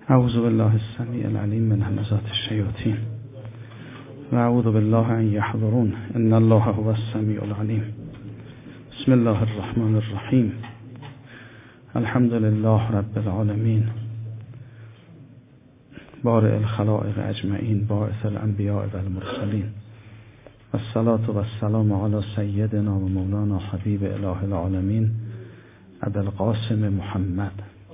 اعوذ بالله السمیع العلیم من همزات الشیاطین و اعوذ بالله ان یحضرون ان الله هو السمیع العلیم. بسم الله الرحمن الرحیم. الحمد لله رب العالمین بارئ الخلائق اجمعین باعث الانبیاء و المرسلین والصلاة والسلام علی سیدنا و مولانا حبیب اله العالمین ابی القاسم محمد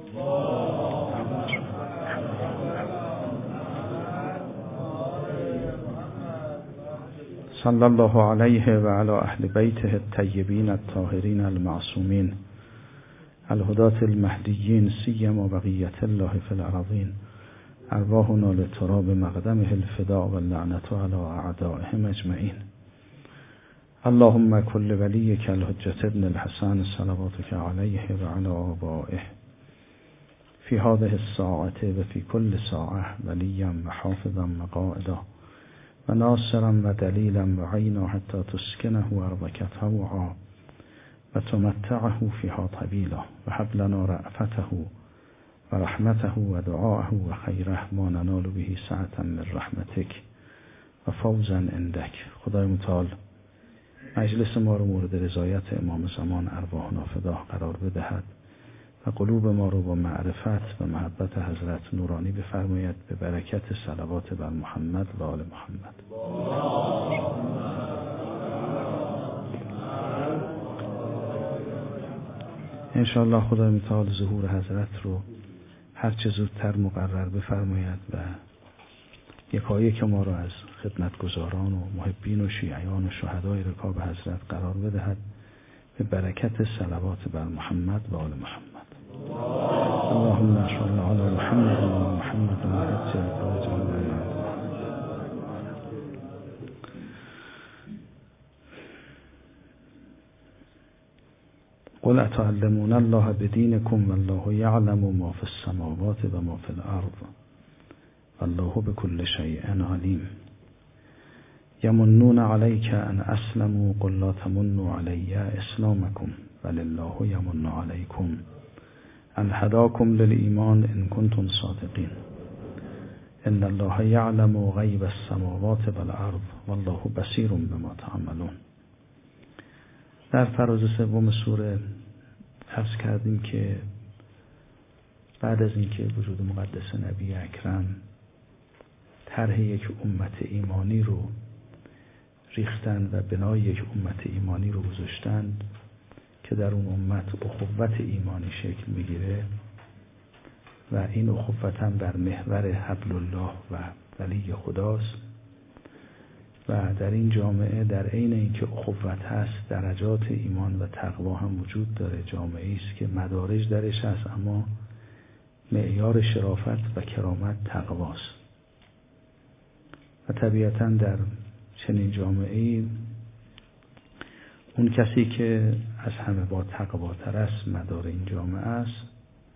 صلی الله علیه و علی اهل بیته الطیبین الطاهرین المعصومین الهداة المهدیین سیما بقیة الله فی الارضین ارواحنا لتراب مقدمه الفداء واللعنة علی اعدائهم اجمعین. اللهم كل وليك الحجة ابن الحسن صلواتك عليه وعلى آبائه في هذه الساعة وفي كل ساعة وليا وحافظا وقائدا وناصرا ودليلا وعينا حتى تسكنه أرضك طوعا وتمتعه فيها طويلا وهب لنا رأفته ورحمته ودعاءه وخيره ما ننال به سعة من رحمتك وفوزا عندك. خدای متعال مجلس ما رو مورد رضایت امام زمان ارواح نافده قرار بدهد و قلوب ما رو با معرفت و محبت حضرت نورانی بفرماید به برکت صلوات بر محمد و آل محمد. انشاءالله خدای متعال ظهور حضرت رو هرچه زودتر مقرر بفرماید و یکایک ما را از خدمتگزاران و محبین و شیعیان و شهدای رکاب حضرت قرار بدهد به برکت صلوات بر محمد و آل محمد. اللهم صل علی محمد و محمد و عجل فرجهم. قل اتعلمون الله بدینکم والله یعلم ما فی السماوات و ما فی الارض والله بكل شيء عليم. يمنون عليك أن أسلموا قل لا تمنوا علي إسلامكم بل الله يمن عليكم أن هداكم للإيمان إن كنتم صادقين إن الله يعلم غيب السماوات والأرض والله بصير بما تعملون. در فراز سوم سوره عرض کردیم که بعد از اینکه وجود مقدس نبی اکرم طرح یک امت ایمانی رو ریختن و بنای یک امت ایمانی رو گذاشتن که در اون امت اخوت ایمانی شکل میگیره و این اخوت هم بر محور حبل الله و ولی خداست و در این جامعه در عین اینکه اخوت هست درجات ایمان و تقوا هم وجود داره. جامعه است که مدارج درش هست اما معیار شرافت و کرامت تقواست و طبیعتاً در چنین جامعه‌ای اون کسی که از همه با تقواتر است مدار این جامعه است.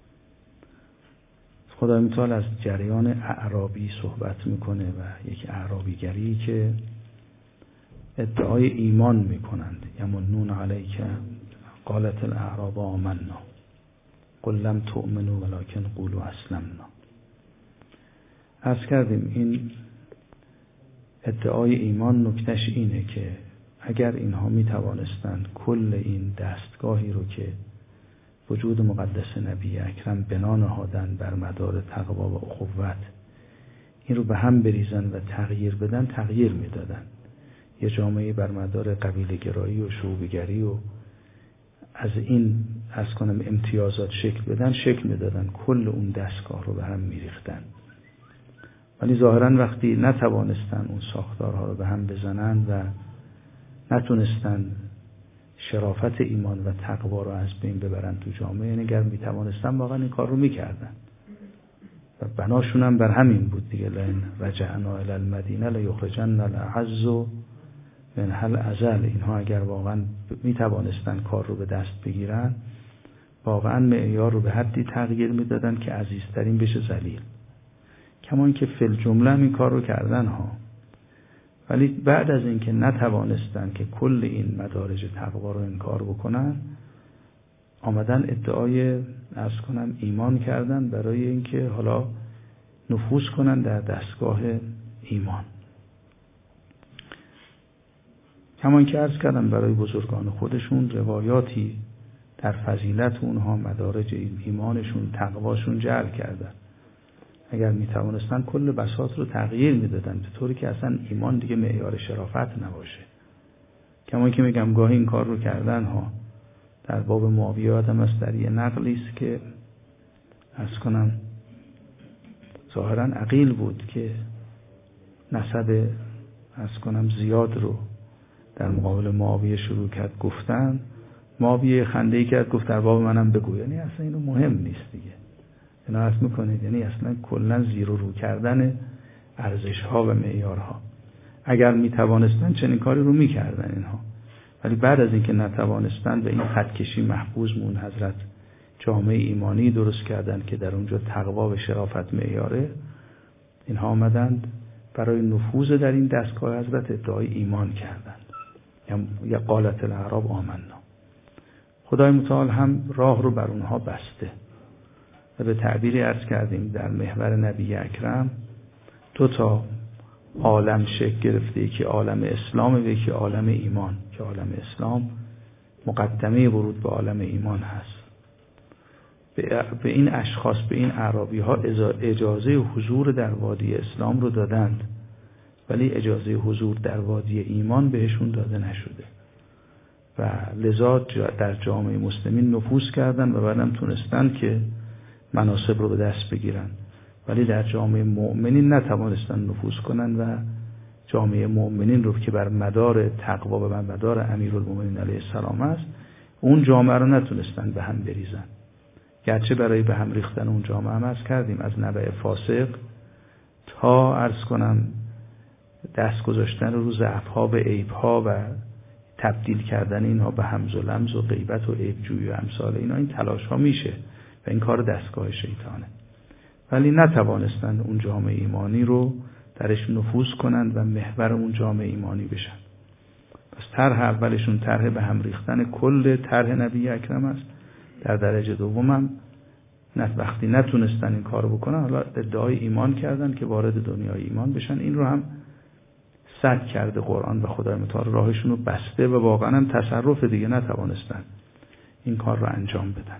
خدای متعال از جریان اعرابی صحبت میکنه و یک اعرابیگری که ادعای ایمان میکنند. یمنون علیک قالت الاعراب آمنا قل لم تؤمنوا ولکن قولوا اسلمنا. عرض کردیم این ادعای ایمان نکتهش اینه که اگر اینها می توانستند کل این دستگاهی رو که وجود مقدس نبی اکرم بنا نهادن بر مدار تقوا و اخوت این رو به هم بریزن و تغییر بدن تغییر میدادن. یه جامعه بر مدار قبیله گرایی و شعوبگری و از این امتیازات شکل بدن شکل میدادن، کل اون دستگاه رو به هم میریختن. ولی ظاهراً وقتی نتوانستن اون ساختارها رو به هم بزنن و نتونستن شرافت ایمان و تقوا رو از بین ببرن تو جامعه، یعنی اگر میتوانستن واقعا این کار رو میکردن و بناشون هم بر همین بود دیگه. لئن رجعنا الی المدینه لیخرجن الاعز منها الاذل. اینها اگر واقعا میتوانستن کار رو به دست بگیرن واقعا معیار رو به حدی تغییر میدادن که عزیزترین بشه ذلیل. کمان که فی الجمله این کار رو کردن ها، ولی بعد از اینکه نتوانستن که کل این مدارج تقوا رو انکار بکنن آمدن ادعای ایمان کردن برای اینکه حالا نفوذ کنن در دستگاه ایمان. کمان که عرض کردم برای بزرگان خودشون روایاتی در فضیلت اونها مدارج ایمانشون تقواشون جعل کردن. اگر میتوانستن کل بساط رو تغییر میدادن به طوری که اصلا ایمان دیگه معیار شرافت نباشه. کمان که میگم گاهی این کار رو کردن ها. در باب معاویه هم از در یه نقلی است که عرض کنم ظاهرا عقیل بود که نسب عرض کنم زیاد رو در مقابل معاویه شروع کرد گفتن. معاویه خنده‌ای کرد گفت در باب منم بگو. یعنی اصلا اینو مهم نیست دیگه. اینا عرض میکنید یعنی اصلا کلا زیر و رو کردن ارزش‌ها و معیارها. اگر میتوانستن چنین کاری رو میکردن اینها، ولی بعد از اینکه نتوانستن به این خطکشی محفوظ مون حضرت جامعه ایمانی درست کردن که در اونجا تقوا و شرافت معیاره، اینها آمدند برای نفوذ در این دستگاه حضرت ادعای ایمان کردند. یا قالت الاعراب آمنا. خدای متعال هم راه رو بر اونها بسته و به تعبیری عرض کردیم در محور نبی اکرم 2 عالم شکل گرفته، یکی عالم اسلام و یکی عالم ایمان، که عالم اسلام مقدمه ورود به عالم ایمان هست. به این اشخاص، به این اعرابی ها اجازه حضور در وادی اسلام رو دادند، ولی اجازه حضور در وادی ایمان بهشون داده نشده و لذا در جامعه مسلمین نفوذ کردن و بعدم تونستن که مناصب رو به دست بگیرن، ولی در جامعه مؤمنین نتوانستن نفوذ کنن و جامعه مؤمنین رو که بر مدار تقوا و بر مدار امیرالمومنین علیه السلام است، اون جامعه رو نتونستن به هم بریزن. گرچه برای به هم ریختن اون جامعه هم عرض کردیم از نبع فاسق تا عرض کنم دست گذاشتن رو ضعف‌ها به عیب‌ها و تبدیل کردن اینها به همز و لمز و غیبت و عیب‌جویی و امثال اینا، این تلاش‌ها میشه و این کار دستگاه شیطانه، ولی نتوانستن اون جامعه ایمانی رو درش نفوذ کنند و محور اون جامعه ایمانی بشن. پس طرح اولشون طرح به هم ریختن کل طرح نبی اکرم است. در درجه دومم وقتی نتونستن این کارو بکنن، حالا ادعای ایمان کردن که وارد دنیای ایمان بشن. این رو هم سد کرده قرآن و خدای متعال راهشون رو بسته و واقعا هم تصرف دیگه نتوانستن این کار رو انجام بدن.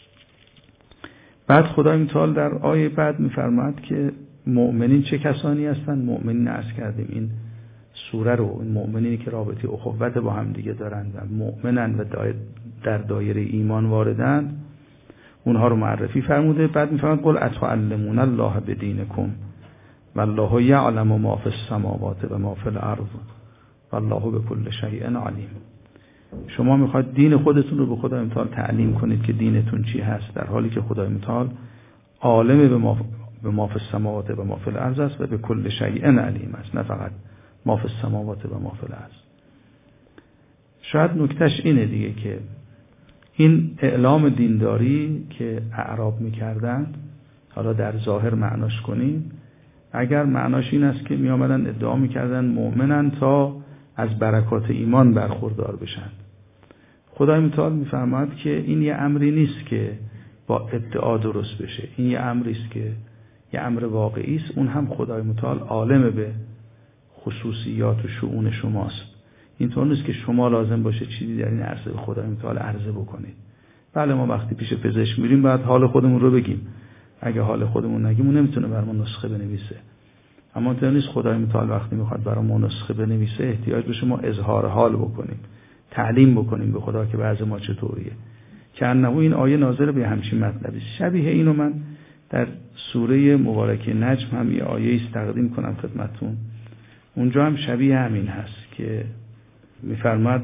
بعد خدای متعال در آیه بعد میفرماید که مؤمنین چه کسانی هستن؟ مؤمنین عرض کردیم این سوره رو، این مؤمنینی که رابطه اخوت با هم دیگه دارن و مؤمنن و در دایره ایمان واردن، اونها رو معرفی فرموده. بعد میفرماید قل اتعلمون الله بدینکم والله یعلم ما فی السماوات و ما فی الارض والله بكل شیء علیم. شما میخواید دین خودتون رو به خدای متعال تعلیم کنید که دینتون چی هست، در حالی که خدای متعال عالم به ما فی السماوات و ما فی الارض است و به کل شیء علیم است، نه فقط ما فی السماوات و ما فی الارض. شاید نکتهش اینه دیگه که این اعلام دینداری که اعراب میکردند، حالا در ظاهر معناش کنیم، اگر معناش این است که می آمدن ادعا میکردن مؤمنن تا از برکات ایمان برخوردار بشن، خدای متعال میفرماید که این یه امری نیست که با ادعا درست بشه، این یه امری است که یه امر واقعی است. اون هم خدای متعال عالم به خصوصیات و شؤون شماست. اینطور نیست که شما لازم باشه چیزی در این عرصه به خدای متعال عرضه بکنید. بله ما وقتی پیش پزشک میریم باید حال خودمون رو بگیم، اگه حال خودمون نگیم اون نمیتونه برامون نسخه بنویسه. اما اینطور نیست خدای متعال وقتی میخواد برامون نسخه بنویسه احتیاج به شما اظهار حال بکنیم، تعلیم بکنیم به خدا که وضع ما چطوریه. که انه این آیه نازل به همچین مطلبی. شبیه اینو من در سوره مبارکه نجم هم یه آیه است تقدیم کنم خدمتتون. اونجا هم شبیه همین هست که میفرماد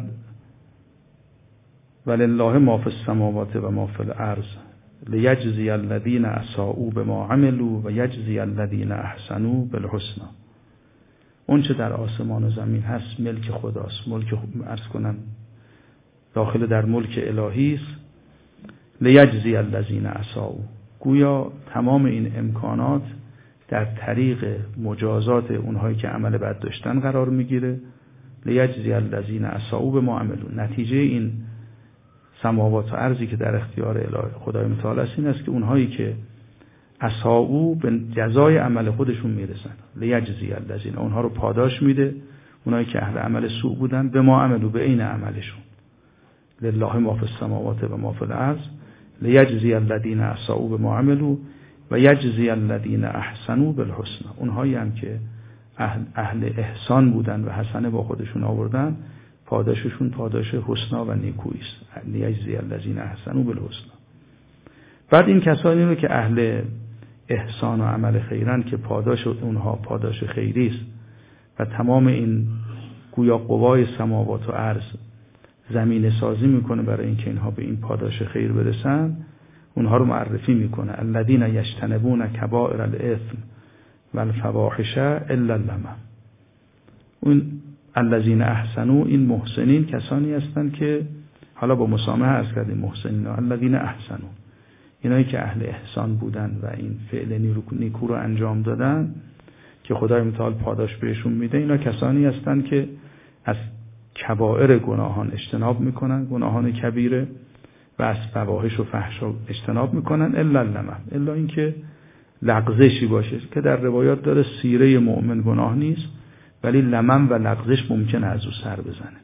ولله ما فی السماوات و ما فی الارض لیجزی الذین اساءوا بما عملوا و یجزی الذین احسنوا بالحسنى. اون چه در آسمان و زمین هست ملک خداست، ملک عرض کنم داخل در ملک الهی است. لیجزی الذین اساءوا، گویا تمام این امکانات در طریق مجازات اونهایی که عمل بد داشتن قرار میگیره. لیجزی الذین اساءوا بما عملوا، نتیجه این سماوات و ارضی که در اختیار الهی خدای متعال است این است که اونهایی که اساءوا به جزای عمل خودشون میرسن. لیجزی الذین، اونها رو پاداش میده، اونایی که اهل عمل سوء بودن، به ما عملو، به عین عملشون. لله ما فی السماوات و ما فی الارض لیجزی الذین اساءوا به ما عملوا و یجزی الذین احسنوا بالحسنى. اونهایی هم که اهل احسان بودن و حسنه با خودشون آوردن، پاداششون پاداش حسنا و نیکویی است. لیجزی الذین احسنوا بالحسنى. بعد این کسانی رو که اهل احسان و عمل خیرن که پاداش اونها پاداش خیری است و تمام این گویا قوای سماوات و ارض زمینه سازی میکنه برای اینکه اینها به این پاداش خیر برسن، اونها رو معرفی میکنه. الذین یجتنبون کبائر الاثم والفواحش الا اللمم. اون الذین احسنوا، این محسنین کسانی هستند که حالا با مسامحه عرض کردیم محسنین، الذین احسنوا، اینایی که اهل احسان بودن و این فعل نیکو رو انجام دادن که خدای متعال پاداش بهشون میده، اینا کسانی هستند که از کبائر گناهان اجتناب میکنن، گناهان کبیره، و از فواحش و فحشا اجتناب میکنن الا اللمم، الا اینکه لغزشی باشه که در روایات داره سیره مؤمن گناه نیست، ولی لمم و لغزش ممکنه از او سر بزنه.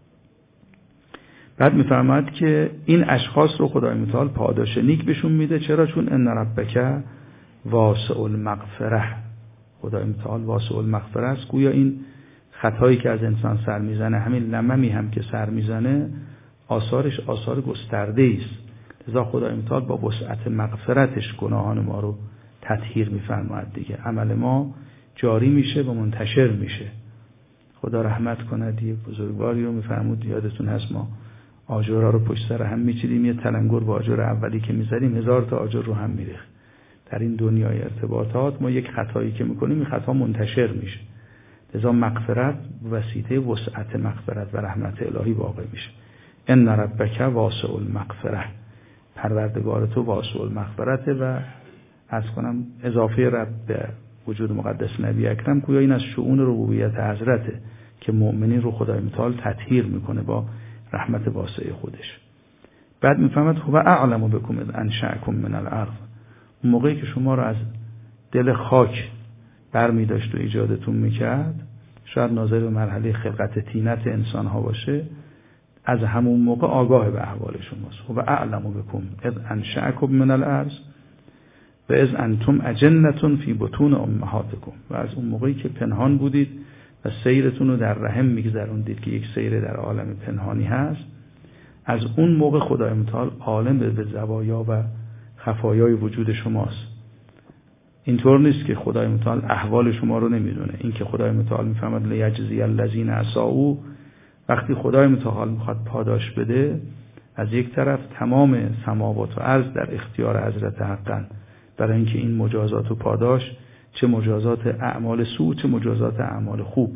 بعد میفرماید که این اشخاص رو خدای متعال پاداش نیک بهشون میده. چرا؟ چون ان ربک واسع المغفره، خدای متعال واسع المغفره است. گویا این خطایی که از انسان سر میزنه، همین لممی هم که سر میزنه، آثارش آثار گسترده است. لذا خدای متعال با وسعت مغفرتش گناهان ما رو تطهیر میفرماید دیگه. عمل ما جاری میشه و منتشر میشه. خدا رحمت کند. یک بزرگواری رو میفرمود، یادتون هست ما آجرها رو پشت سر هم میچیدیم، یه تلنگر با آجر اولی که میزدیم 1000 تا آجر رو هم میریخت. در این دنیای ارتباطات ما یک خطایی که میکنیم این خطا منتشر میشه. لذا مغفرت وسیله وسعت مغفرت و رحمت الهی واقع میشه. ان ربک واسع المغفره، پروردگار تو واسع المغفرت. و از کنم اضافه رب به وجود مقدس نبی اکرم، گویا این از شؤون ربوبیت حضرته که مؤمنین رو خدای متعال تطهیر میکنه با رحمت واسع خودش. بعد میفهمد هو اعلم بكم اذ انشأکم من الارض، اون موقعی که شما رو از دل خاک برمی داشت و ایجادتون میکرد، شاید ناظر به مرحله خلقت طینت انسان ها باشه، از همون موقع آگاه به احوال شماست. هو اعلم بكم اذ انشأکم من الارض و اذ انتم اجنة فی بطون امهاتکم، و از اون موقعی که پنهان بودید و سیرتون رو در رحم میگذروندید که یک سیر در عالم پنهانی هست، از اون موقع خدای متعال عالم به زوایا و خفایای وجود شماست. اینطور نیست که خدای متعال احوال شما رو نمیدونه. این که خدای متعال میفهمد لیجزی الذین اساءوا، وقتی خدای متعال میخواد پاداش بده، از یک طرف تمام سماوات و ارض در اختیار حضرت حقاً، برای اینکه این مجازات و پاداش، چه مجازات اعمال سوء چه مجازات اعمال خوب،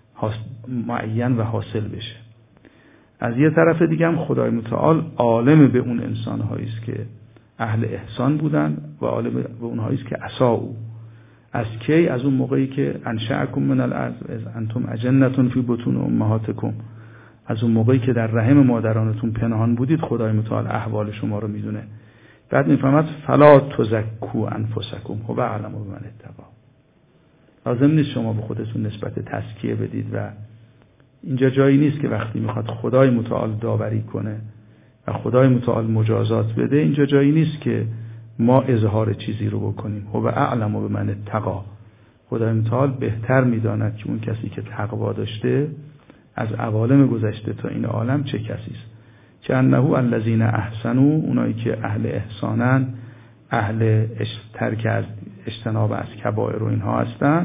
معین و حاصل بشه. از یه طرف دیگه هم خدای متعال عالم به اون انسان‌هایی است که اهل احسان بودن و عالم به اونهایی است که اساءوا. از کی؟ از اون موقعی که انشأکم من الارض اذ انتم اجنة فی بطون امهاتکم، از اون موقعی که در رحم مادرانتون پنهان بودید، خدای متعال احوال شما رو میدونه. بعد میفهمد فلا تزکوا انفسکم هو اعلم بمن اتقی. لازم نیست شما به خودتون نسبت تزکیه بدید و اینجا جایی نیست که وقتی میخواد خدای متعال داوری کنه و خدای متعال مجازات بده، اینجا جایی نیست که ما اظهار چیزی رو بکنیم. هو اعلم بمن اتقی، خدای متعال بهتر میداند که اون کسی که تقوا داشته از عوالم گذشته تا این عالم چه کسی است. که انه الذین احسنوا، اونایی که اهل احسانن، اهل ترک از اجتناب از کبائر و اینها هستن.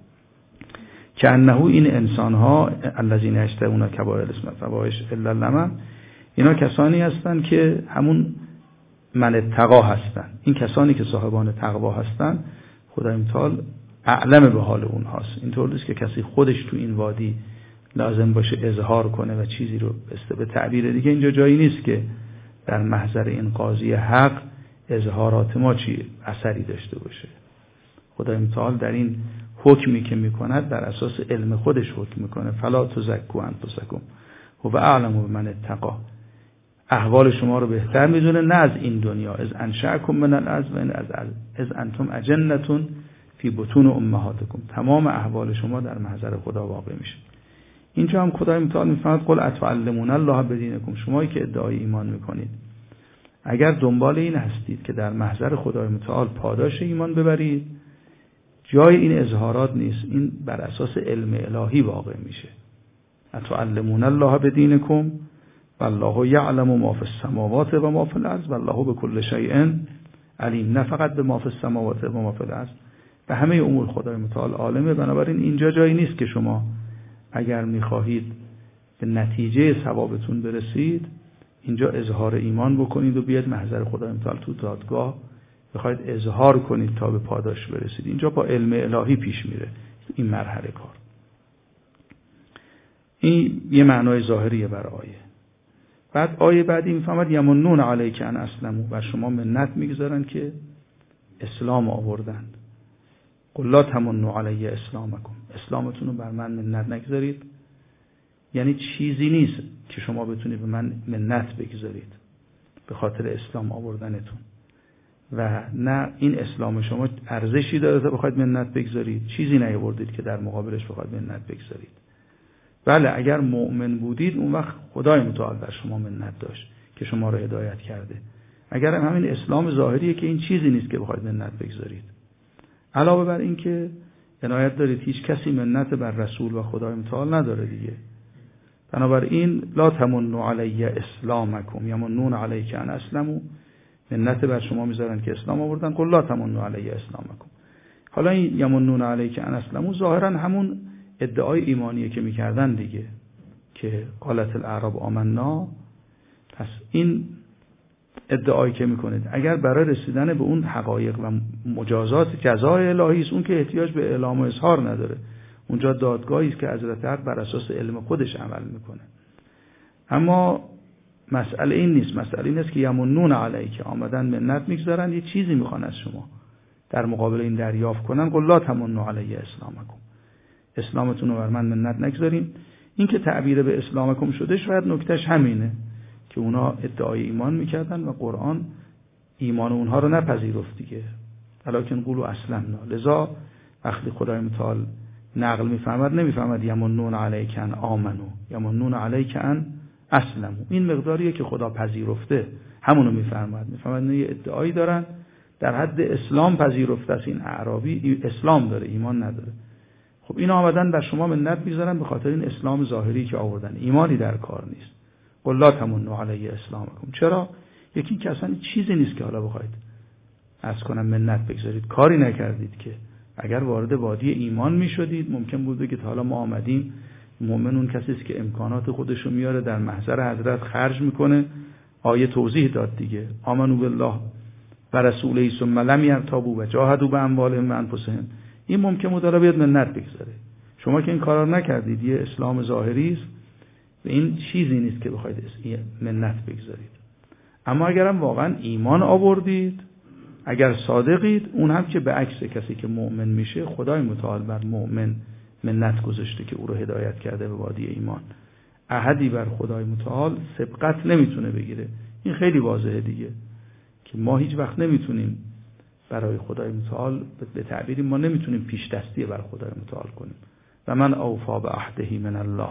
که انه این انسان ها الذین یجتنبون کبائر الاسم فواحش الا اللمم، اینا کسانی هستن که همون من اتقا هستن. این کسانی که صاحبان تقوا هستن، خدای متعال اعلم به حال اونهاست. اینطور نیست که کسی خودش تو این وادی لازم باشه اظهار کنه و چیزی رو به تعبیر دیگه، اینجا جایی نیست که در محضر این قاضی حق اظهارات ما چی اثری داشته باشه. خدای متعال در این حکمی که میکند بر اساس علم خودش حکم میکنه. فلا تزکوا انفسکم هو اعلم بمن اتقی. احوال شما رو بهتر میدونه، نه از این دنیا. از انشأکم من الارض و از انتم اجنة فی بطون امهاتکم. تمام احوال شما در محضر خدا واقع میشه. اینجا هم خدای متعال میفرماید قل اتعلمون الله بدینکم. شمایی که ادعای ایمان میکنید اگر دنبال این هستید که در محضر خدای متعال پاداش ایمان ببرید، جای این اظهارات نیست. این بر اساس علم الهی واقع میشه. اتعلمون الله بدینکم والله یعلم ما فی السماوات و ما فی الارض والله بكل شیء علیم. نه فقط به ما فی السماوات و ما فی الارض، به همه امور خدای متعال عالمه. بنابراین اینجا جایی نیست که شما اگر میخواهید به نتیجه ثوابتون برسید اینجا اظهار ایمان بکنید و بیاید محضر خدای متعال تو دادگاه بخواید اظهار کنید تا به پاداش برسید. اینجا با علم الهی پیش میره این مرحله کار. این یه معنای ظاهریه بر آیه. بعد آیه بعدی میفهمد یمنون علیک ان اسلموا، بر شما منت میگذارن که اسلام آوردند. قل لا تمنوا علی اسلامکم، اسلامتون رو بر من منت نگذارید. یعنی چیزی نیست که شما بتونید به من منت بگذارید به خاطر اسلام آوردنتون، و نه این اسلام شما ارزشی داره تا بخواید منت بگذارید. چیزی نیاوردید که در مقابلش بخواید منت بگذارید. بله اگر مؤمن بودید اون وقت خدای متعال بر شما منت داشت که شما رو هدایت کرده. اگر هم همین اسلام ظاهریه که این چیزی نیست که بخواید منت بگذارید. علاوه بر این که عنایت دارید هیچ کسی منت بر رسول و خدای متعال نداره دیگه. بنابراین لا تمنوا علی اسلامکم یمنون علیک ان اسلموا، منت بر شما میذارن که اسلام آوردن. قل لا تمنوا علی اسلامکم. حالا این یمنون علیک ان اسلموا ظاهرا همون ادعای ایمانیه که میکردن دیگه، که قالت الاعراب آمنا. پس این ادعایی که میکنید اگر برای رسیدن به اون حقایق و مجازات جزای الهی است، اون که احتیاج به اعلام و اظهار نداره. اونجا دادگاهی است که حضرت حق بر اساس علم خودش عمل میکنه. اما مسئله این نیست. مسئله این است که یمنون علیک، آمدن منت میگذارن، یه چیزی میخوان از شما در مقابل این دریافت کنن. قل لا تمنوا علی اسلامکم، اسلامتون رو بر من منت نگذارین. این که تعبیر به اسلامکم شده شاید نکتهش همینه که اونا ادعای ایمان میکردن و قرآن ایمان اونها رو نپذیرفت دیگه. ولکن قولوا اسلمنا. لذا وقتی خدای متعال نقل میفهمد نمیفهمد یمنون علیک ان آمنو، یمنون علیک ان اسلموا. این مقداریه که خدا پذیرفته همونو میفهمد. میفهمد یه ادعایی دارن در حد اسلام پذیرفته است. این اعرابی اسلام داره ایمان نداره. خب این آمدن بر شما منت میذارن به خاطر این اسلام ظاهری که آوردن، ایمانی در کار نیست. قل لا تمنوا علی اسلامکم. چرا؟ یکی که اصلا چیزی نیست که حالا بخواید از کنم منت بگذارید. کاری نکردید که. اگر وارد وادی ایمان میشدید ممکن بود بگید حالا ما آمدیم. مؤمن اون کسی است که امکانات خودشو میاره در محضر حضرت خرج میکنه. آیه توضیح داد دیگه، آمنو بالله و رسوله ثم لم یرتابوا و جاهدوا باموالهم و انفسهم. این ممکن بود حالا بیاد منت بگذاره. شما که این کارا نکردید، یه اسلام ظاهری است و این چیزی نیست که بخواید منت بگذارید. اما اگرم واقعا ایمان آوردید، اگر صادقید، اون هم که به عکس کسی که مؤمن میشه خدای متعال بر مؤمن منت گذاشته که او رو هدایت کرده به وادی ایمان. احدی بر خدای متعال سبقت نمیتونه بگیره. این خیلی واضحه دیگه که ما هیچ وقت نمیتونیم برای خدای متعال به تعبیری ما نمیتونیم پیش دستی بر خدای متعال کنیم. و من اوفا به عهده من الله.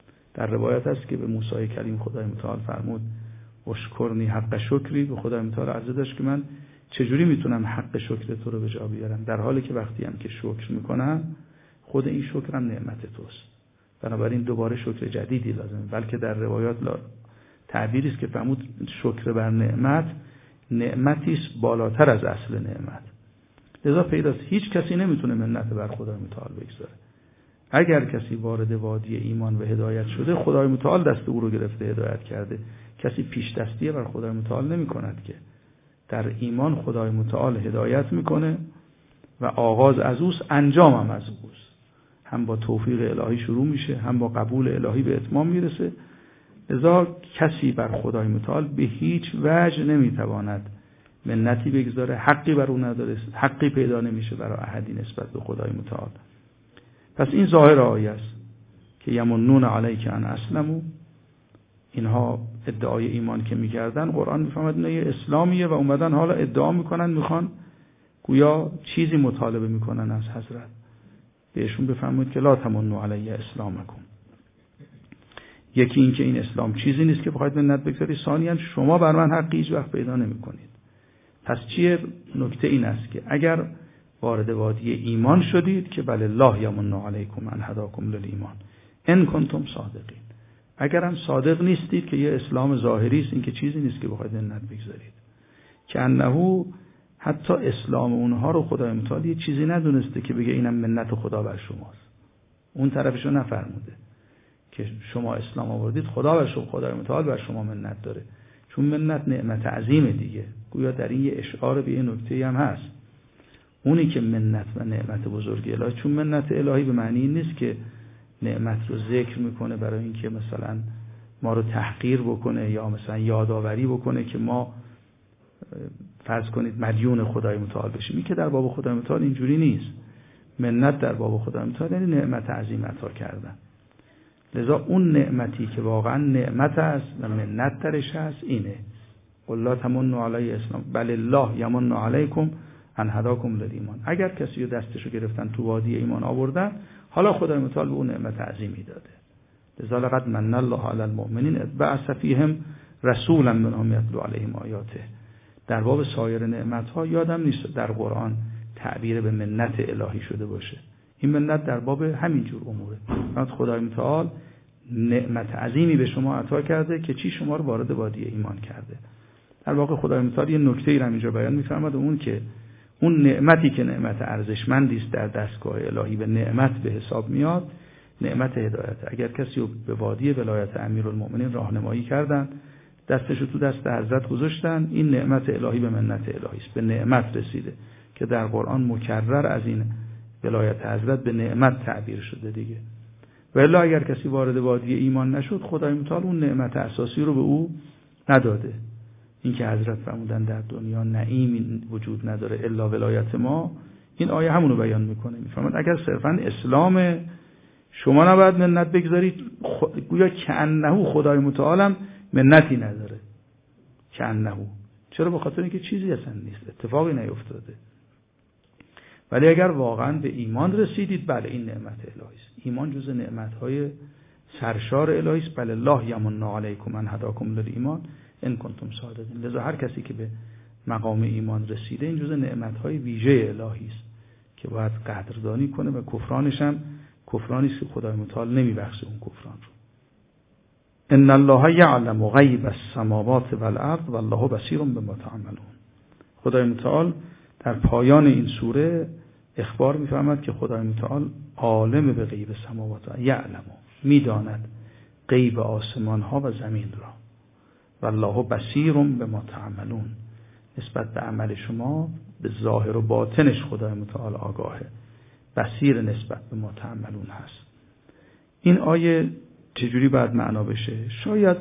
در روایت است که به موسی کلیم خدای متعال فرمود اشکرنی حق شکری. به خدای متعال عرضه داشت که من چجوری میتونم حق شکر تو رو به جا بیارم، در حالی که وقتی هم که شکر میکنم خود این شکرم نعمت توست. بنابراین دوباره شکر جدیدی لازمه. بلکه در روایات تعبیری است که فرمود شکر بر نعمت نعمتی است بالاتر از اصل نعمت. لذا پیداست هیچ کسی نمیتونه منت بر خدای متعال بگذاره. اگر کسی وارد وادی ایمان و هدایت شده، خدای متعال دست او رو گرفته هدایت کرده. کسی پیش دستی بر خدای متعال نمی کند که. در ایمان خدای متعال هدایت میکنه و آغاز از اوست، انجام هم از اوست. هم با توفیق الهی شروع میشه، هم با قبول الهی به اتمام میرسه. لذا کسی بر خدای متعال به هیچ وجه نمیتواند منتی بگذاره. حقی بر او نداره، حقی پیدا نمیشه برای احدی نسبت به خدای متعال. پس این ظاهر آیه است که یمنون علیک ان اسلموا. اینها ادعای ایمان که میکردن، قرآن میفهمد نه اسلامیه و اومدن حالا ادعا میکنن میخوان گویا چیزی مطالبه میکنن از حضرت. بهشون بفرمایید که لا تمنوا علی اسلامکم. یکی این که این اسلام چیزی نیست که بخواید منت بگذارید، ثانیاً شما بر من حقی هیچ وقت پیدا نمیکنید. پس چیه نکته این است که اگر وارد وادی ایمان شدید که بل الله یمن علیکم ان هداکم للایمان ان کنتم صادقین. اگرم صادق نیستید که یه اسلام ظاهری است، این که چیزی نیست که بخواید منت بگذارید. که انه حتی اسلام اونها رو خدای متعال یه چیزی ندونسته که بگه اینم منت خدا بر شماست. اون طرفشو نفرموده که شما اسلام آوردید خدای متعال بر شما منت داره، چون منت نعمت عظیمه دیگه. گویا در این یه اشعار به یه نکته هم هست، اونی که منت و نعمت بزرگی الهی، چون منت الهی به معنی این نیست که نعمت رو ذکر میکنه برای اینکه مثلا ما رو تحقیر بکنه یا مثلا یادآوری بکنه که ما فرض کنید مدیون خدای متعال بشیم. این که در باب خدای متعال اینجوری نیست. منت در باب خدای متعال یعنی نعمت عظیم عطا کردن. لذا اون نعمتی که واقعا نعمت است و منت درش هست اینه قل لا تمنوا علی اسلام بل الله یمن علیکم ان هداکم للایمان. اگر کسی رو دستشو گرفتن تو وادی ایمان آوردن، حالا خدای متعال به اون نعمت عظیمی داده. لذا لقد من الله علی المؤمنین اذ بعث فیهم رسولا منهم یتلو علیهم آیاته. در باب سایر نعمت‌ها یادم نیست در قرآن تعبیر به منت الهی شده باشه. این منت در باب همین جور اموره. خدای متعال نعمت عظیمی به شما عطا کرده که چی شما رو وارد وادی ایمان کرده. در واقع خدای متعال یه نکته‌ای رو اینجا بیان می‌فرماد، اون که اون نعمتی که نعمت ارزشمندی است در دستگاه الهی به نعمت به حساب میاد، نعمت هدایت. اگر کسی رو به وادی ولایت امیرالمؤمنین راهنمایی کردن، دستشو تو دست حضرت گذاشتن، این نعمت الهی به منت الهی است، به نعمت رسیده که در قرآن مکرر از این ولایت حضرت به نعمت تعبیر شده دیگه. و الا اگر کسی وارد وادی ایمان نشد، خدای متعال اون نعمت اساسی رو به او نداده. این که حضرت فرمودن در دنیا نعیمی وجود نداره الا ولایت ما، این آیه همونو بیان میکنه. میفرماد اگر صرفا اسلام شما نباید منت بگذارید، گویا کأنه خدای متعالم منتی نداره. کأنه. چرا؟ به خاطر اینکه چیزی اصلا نیست، اتفاقی نیفتاده. ولی اگر واقعا به ایمان رسیدید، بله این نعمت الهی است. ایمان جزء نعمت‌های سرشار الهی است. بله الله یمن علیکم ان هداکم للایمان ان کنتم صادقین. لذا هر کسی که به مقام ایمان رسیده، این جزء نعمت‌های ویژه الهی است که باید قدردانی کنه و کفرانش هم کفرانی است که خدای متعال نمیبخشه اون کفران رو. ان الله یعلم غیب السماوات والارض والله بصیر بما تعملون. خدای متعال در پایان این سوره اخبار می‌فرماید که خدای متعال عالم به غیب سماوات و یعلم، می‌داند غیب آسمان ها و زمین را. والله بصیر بما تعملون. نسبت به عمل شما به ظاهر و باطنش خدای متعال آگاهه. بصیر نسبت به ما تعملون هست. این آیه چجوری باید معنا بشه؟ شاید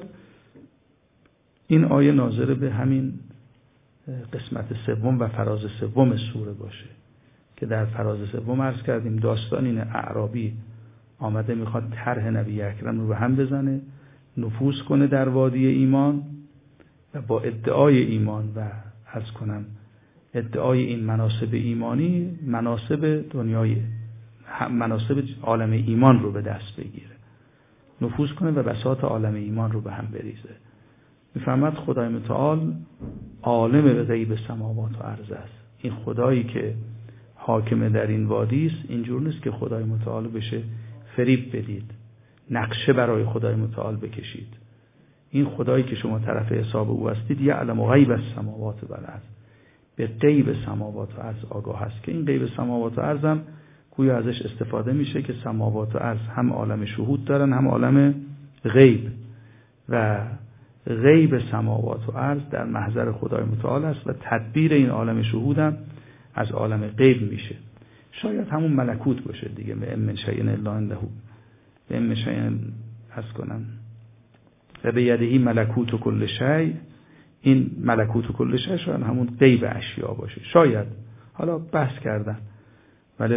این آیه ناظر به همین قسمت سوم و فراز سوم سوره باشه که در فراز سوم عرض کردیم داستان این اعرابی آمده میخواد طرح نبی اکرم رو به هم بزنه، نفوذ کنه در وادی ایمان و با ادعای ایمان و عرض کنم ادعای این مناسب ایمانی مناسب دنیای مناسب عالم ایمان رو به دست بگیره، نفوذ کنه و بساط عالم ایمان رو به هم بریزه. میفهمد خدای متعال عالم به غیب سماوات و ارض است. این خدایی که حاکم در این وادی است، اینجور نیست که خدای متعال بشه فریب بدید، نقشه برای خدای متعال بکشید. این خدایی که شما طرف حساب او هستید، یعلم غیب السماوات و الارض، به غیب سماوات و ارض آگاه است که این غیب سماوات و ارض هم گویا ازش استفاده میشه که سماوات و ارض هم عالم شهود دارن هم عالم غیب و غیب سماوات و ارض در محضر خدای متعال است و تدبیر این عالم شهود هم از عالم غیب میشه. شاید همون ملکوت باشه دیگه، من شیء الا عنده، من شیء حس کنم و به یدهی ملکوت و کل شیء. این ملکوت و کل شیء شاید همون غیب اشیا باشه، شاید، حالا بحث کردن. ولی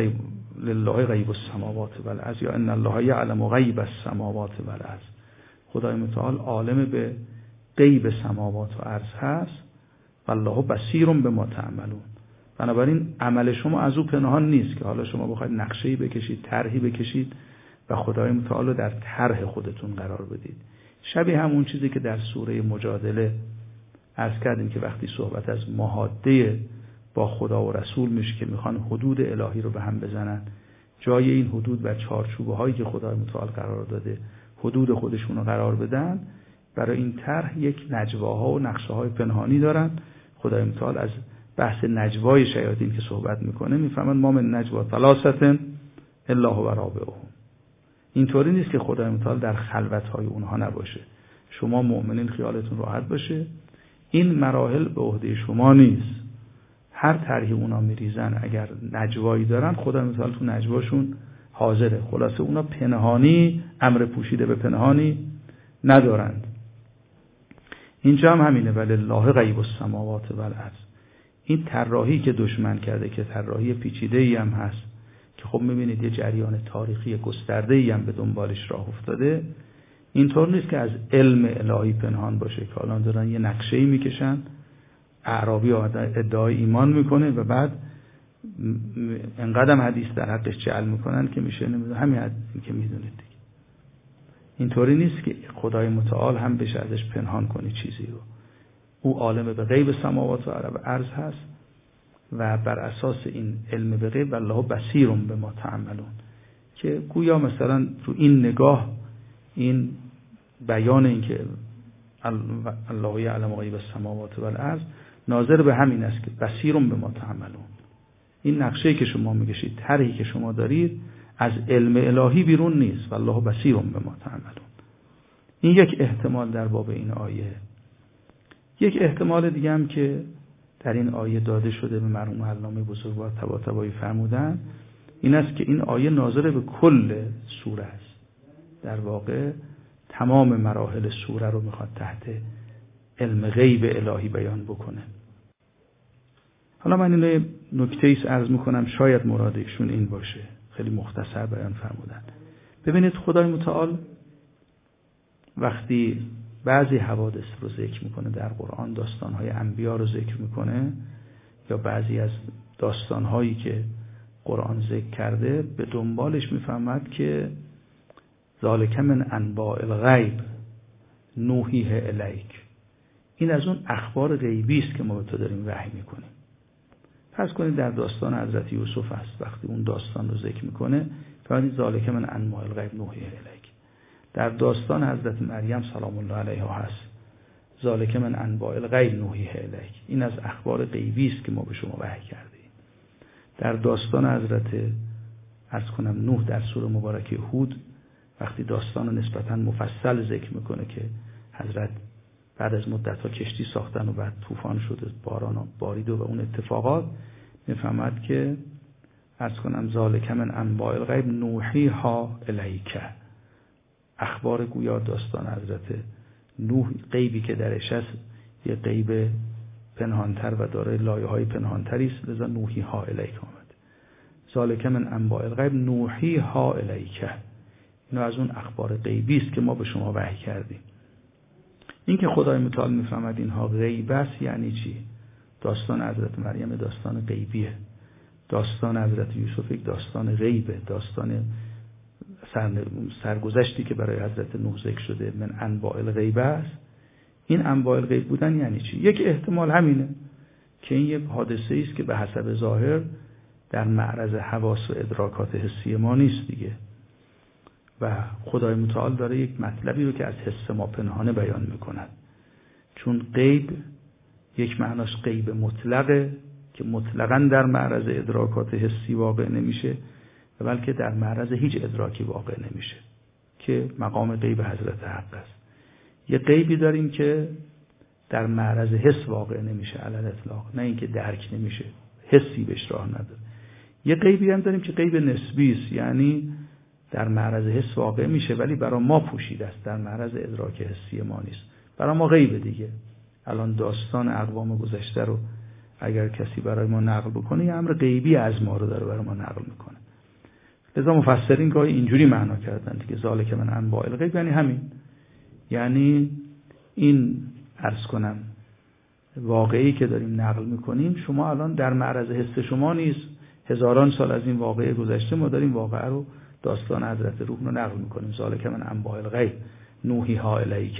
لله غیب السماوات والارض یا ان الله یعلم غیب السماوات والارض. خدای متعال عالم به غیب سماوات و ارض هست، والله بصیر بما تعملون. بنابراین عمل شما از او پنهان نیست که حالا شما بخواید نقشه‌ای بکشید، طرحی بکشید و خدای متعال رو در طرح خودتون قرار بدید. شبیه همون چیزی که در سوره مجادله عرض کردیم که وقتی صحبت از محاده با خدا و رسول میشه که میخوان حدود الهی رو به هم بزنن، جای این حدود و چارچوبه هایی که خدای متعال قرار داده حدود خودشون رو قرار بدن، برای این طرح یک نجواها و نقشه های پنهانی دارن. خدای متعال از بحث نجوای شیاطین که صحبت میکنه میفهمن ما من نجوا ثلاثه الا هو رابعهم. اینطوری نیست که خدای متعال در خلوت های اونها نباشه. شما مؤمنین خیالتون راحت باشه، این مراحل به عهده شما نیست. هر طرحی اونا میریزن اگر نجوایی دارن، خدای متعال تو نجواشون حاضره. خلاصه اونا پنهانی، امر پوشیده به پنهانی ندارند. اینجا هم همینه، ولله غیب السماوات و الارض. این طراحی که دشمن کرده که طراحی پیچیده‌ای هم هست که خب میبینید یه جریان تاریخی گسترده‌ای هم به دنبالش راه افتاده. اینطور نیست که از علم الهی پنهان باشه که الان دارن یه نقشه‌ای میکشن، اعرابی ادعای ایمان میکنه و بعد انقدر حدیث در حقش جعل میکنن که میشه همین حدیثی که میدونید دیگه. اینطوری نیست که خدای متعال هم بشه ازش پنهان کنی چیزی رو. او عالم به غیب سماوات و ارض هست و بر اساس این علم به غیب والله بصیر بما تعملون، که گویا مثلا تو این نگاه این بیان این که الله یعلم غیب السماوات و الارض ناظر به همین است که بصیر بما تعملون. این نقشه‌ای که شما میکشید، طرحی که شما دارید از علم الهی بیرون نیست، والله بصیر بما تعملون. این یک احتمال در باب این آیه. یک احتمال دیگه هم که در این آیه داده شده به مرحوم علامه بزرگوار طباطبایی فرمودن این است که این آیه ناظر به کل سوره است. در واقع تمام مراحل سوره رو میخواد تحت علم غیب الهی بیان بکنه. حالا من اینو نکته ایست عرض میکنم، شاید مراد ایشون این باشه، خیلی مختصر بیان فرمودن. ببینید خدای متعال وقتی بعضی حوادث رو ذکر میکنه در قرآن، داستانهای انبیا رو ذکر میکنه یا بعضی از داستانهایی که قرآن ذکر کرده، به دنبالش میفهمد که ذالک من انباء الغیب نوحیه الیک، این از اون اخبار غیبی است که ما به تو داریم وحی میکنیم. فرض کنید در داستان حضرت یوسف است، وقتی اون داستان رو ذکر میکنه فرمود ذالک من انباء الغیب نوحیه الیک. در داستان حضرت مریم سلام الله علیها هست ذالک من انباء الغیب نوحیه الیک، این از اخبار غیبی است که ما به شما وحی کردیم. در داستان حضرت نوح در سوره مبارکه هود وقتی داستان رو نسبتاً مفصل ذکر میکنه که حضرت بعد از مدت‌ها کشتی ساختن و بعد طوفان شده، باران بارید و اون اتفاقات، میفهمد که ذالک من انباء الغیب نوحیها الیک، اخبار گویا داستان حضرت نوح، غیبی که درش هست یه غیب پنهانتر و داره لایه‌های پنهانتری است، لذا نوحیها الیک آمد. ذالک من انباء الغیب نوحیها الیک، اینو از اون اخبار غیبی است که ما به شما وحی کردیم. این که خدای متعال میفهمد اینها غیب است یعنی چی؟ داستان حضرت مریم داستان غیبیه، داستان حضرت یوسف یک داستان غیبه، داستان سرگذشتی که برای حضرت نوح ذکر شده من انباء الغیب است. این انباء الغیب بودن یعنی چی؟ یک احتمال همینه که این یک حادثه است که به حسب ظاهر در معرض حواس و ادراکات حسی ما نیست دیگه، و خدای متعال داره یک مطلبی رو که از حس ما پنهانه بیان میکند. چون غیب یک معناش غیب مطلقه که مطلقاً در معرض ادراکات حسی واقع نمیشه و بلکه در معرض هیچ ادراکی واقع نمیشه که مقام غیب حضرت حق است. یه غیبی داریم که در معرض حس واقع نمیشه علی الاطلاق، نه اینکه درک نمیشه، حسی بهش راه نداره. یه غیبی هم داریم که غیب نسبی است، یعنی در معرض حس واقع میشه ولی برای ما پوشیده است، در معرض ادراک حسی ما نیست، برای ما غیبه دیگه. الان داستان اقوام گذشته رو اگر کسی برای ما نقل بکنه یه امر غیبی از ما رو داره برای ما نقل میکنه. لذا مفسرین گاهی اینجوری معنا کردن که ذالک من انباء الغیب یعنی همین، یعنی این عرض کنم واقعی که داریم نقل میکنیم شما الان در معرض حس شما نیست. هزاران سال از این واقعه گذشته ما داریم واقعه رو، داستان حضرت روح رو نقل میکنیم. ذالک من انباء الغیب نوحیها الیک.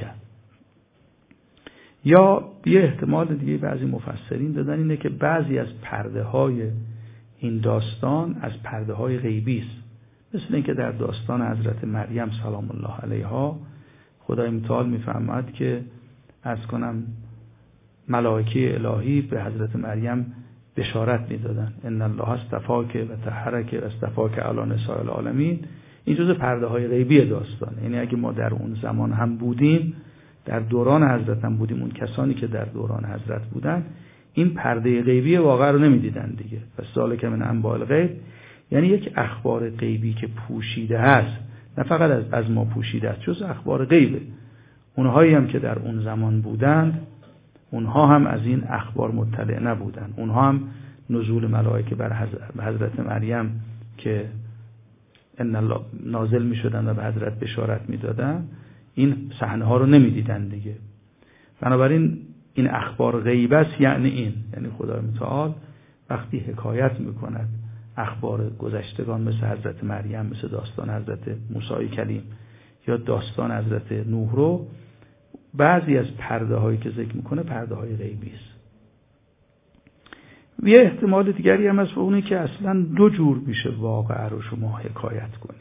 یا یه احتمال دیگه بعضی مفسرین دادن اینه که بعضی از پرده های این داستان از پرده های غیبی است. مثل اینکه در داستان حضرت مریم سلام الله علیها خدای متعال میفرماید که عرض کنم ملائکه الهی به حضرت مریم بشارت میدادن ان الله اصطفاک و طهرک و اصطفاک علی نساء العالمین. این جزء پرده های غیبی داستانه. یعنی اگه ما در اون زمان هم بودیم، در دوران حضرت هم بودیم، اون کسانی که در دوران حضرت بودن این پرده غیبی واقعا رو نمیدیدن دیگه. پس ذالک من انباء الغیب یعنی یک اخبار غیبی که پوشیده هست، نه فقط از ما پوشیده است، جز اخبار غیبه. اونهایی هم که در اون زمان بودند اونها هم از این اخبار مطلع نبودند. اونها هم نزول ملائکه بر حضرت مریم که ان الله نازل می شدن و به حضرت بشارت می دادن این صحنه ها رو نمی دیدن دیگه. بنابراین این اخبار غیب است. یعنی خدای متعال وقتی حکایت می کند اخبار گذشتگان مثل حضرت مریم، مثل داستان حضرت موسی کلیم یا داستان حضرت نوح رو، بعضی از پرده هایی که ذکر میکنه پرده های غیبی است. یه احتمال دیگری هم هست و اونه که اصلا دو جور میشه واقعه رو شما حکایت کنید.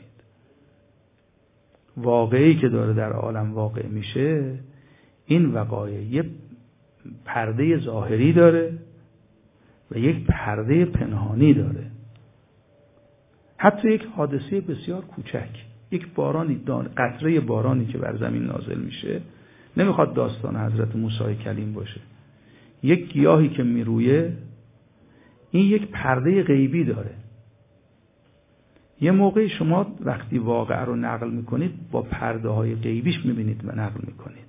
واقعی که داره در عالم واقع میشه، این وقایع یه پرده ظاهری داره و یک پرده پنهانی داره. حتی یک حادثه بسیار کوچک، یک بارانی، قطره بارانی که بر زمین نازل میشه، نمیخواد داستان حضرت موسی کلیم باشه، یک گیاهی که میرویه، این یک پرده غیبی داره. یه موقعی شما وقتی واقعه رو نقل میکنید با پرده های غیبیش میبینید و نقل میکنید،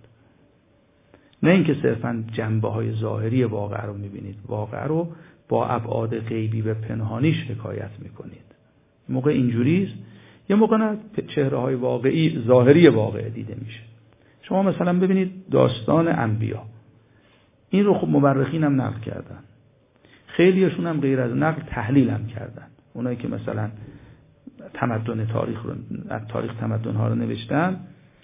نه اینکه صرفا جنبه های ظاهری واقعه رو میبینید، واقعه رو با ابعاد غیبی و پنهانیش حکایت میکنید. موقع اینجوریست. یه موقع نه، چهره های واقعی ظاهری واقعه دیده میشه. شما مثلا ببینید داستان انبیا، این رو خب مورخین هم نقل کردن، خیلیشون هم غیر از نقل تحلیل هم کردن. اونایی که مثلا تمدن تاریخ تمدن ها رو نوشتن،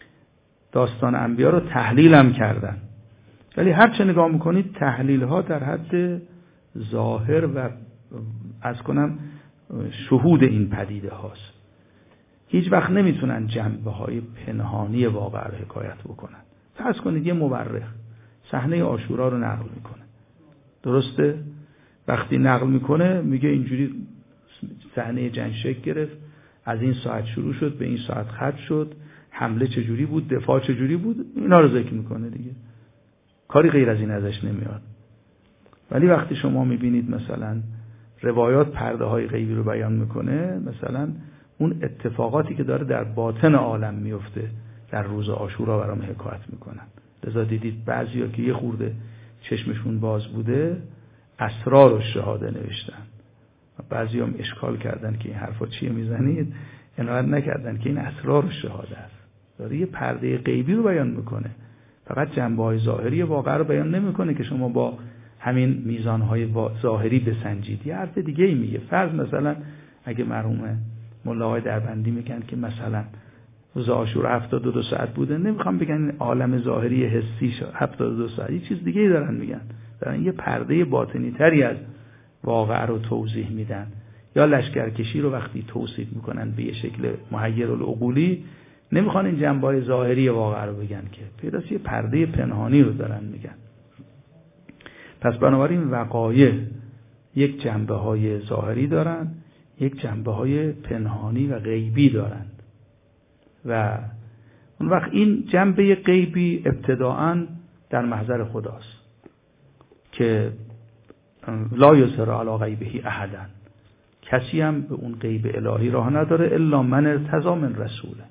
داستان انبیا رو تحلیل هم کردن. ولی هر چه نگاه میکنید تحلیل ها در حد ظاهر و از کنم شهود این پدیده هاست. هیچ وقت نمیتونن جنبه های پنهانی واقع رو حکایت بکنن. فرض کنید یه مورخ صحنه عاشورا رو نقل میکنه، درسته؟ وقتی نقل میکنه میگه اینجوری صحنه جنگ شکل گرفت، از این ساعت شروع شد به این ساعت ختم شد، حمله چجوری بود، دفاع چجوری بود، اینا رو ذکر میکنه دیگه. کاری غیر از این ازش نمیاد. ولی وقتی شما میبینید مثلا روایات پرده های غیبی رو بیان میکنه، مثلا اون اتفاقاتی که داره در باطن عالم میفته در روز عاشورا برام حکایت میکنن. لذا دیدید بعضیا که یه خورده چشمشون باز بوده اسرار الشهاده نوشتن، بعضیا هم اشکال کردن که این حرفا چیه میزنید، عنایت نکردن که این اسرار الشهاده است. داره یه پرده غیبی رو بیان میکنه، فقط جنبه‌های ظاهری واقعه رو بیان نمیکنه که شما با همین میزانهای ظاهری بسنجید. یه حرف دیگه ای میگه. فرض مثلا اگه مرحوم ملاهای دربندی میگن که مثلا روز عاشورا 72 ساعت بوده، نمیخوام بگن عالم ظاهری حسی 72 ساعت، یه چیز دیگه ای دارن میگن، دارن یه پرده باطنی تری از واقعه رو توضیح میدن. یا لشکرکشی رو وقتی توصیف میکنن به یه شکل محیرالعقولی، نمیخوان این جنبه‌های ظاهری واقعه رو بگن که پیداست، یه پرده پنهانی رو دارن میگن. پس بنابراین وقایع یک جنبه‌های ظاهری دارن، یک جنبه‌های پنهانی و غیبی دارند و اون وقت این جنبه غیبی ابتداءً در محضر خداست که لا یظهر علی غیبه احدا، کسی هم به اون غیب الهی راه نداره الا من ارتضی من رسوله،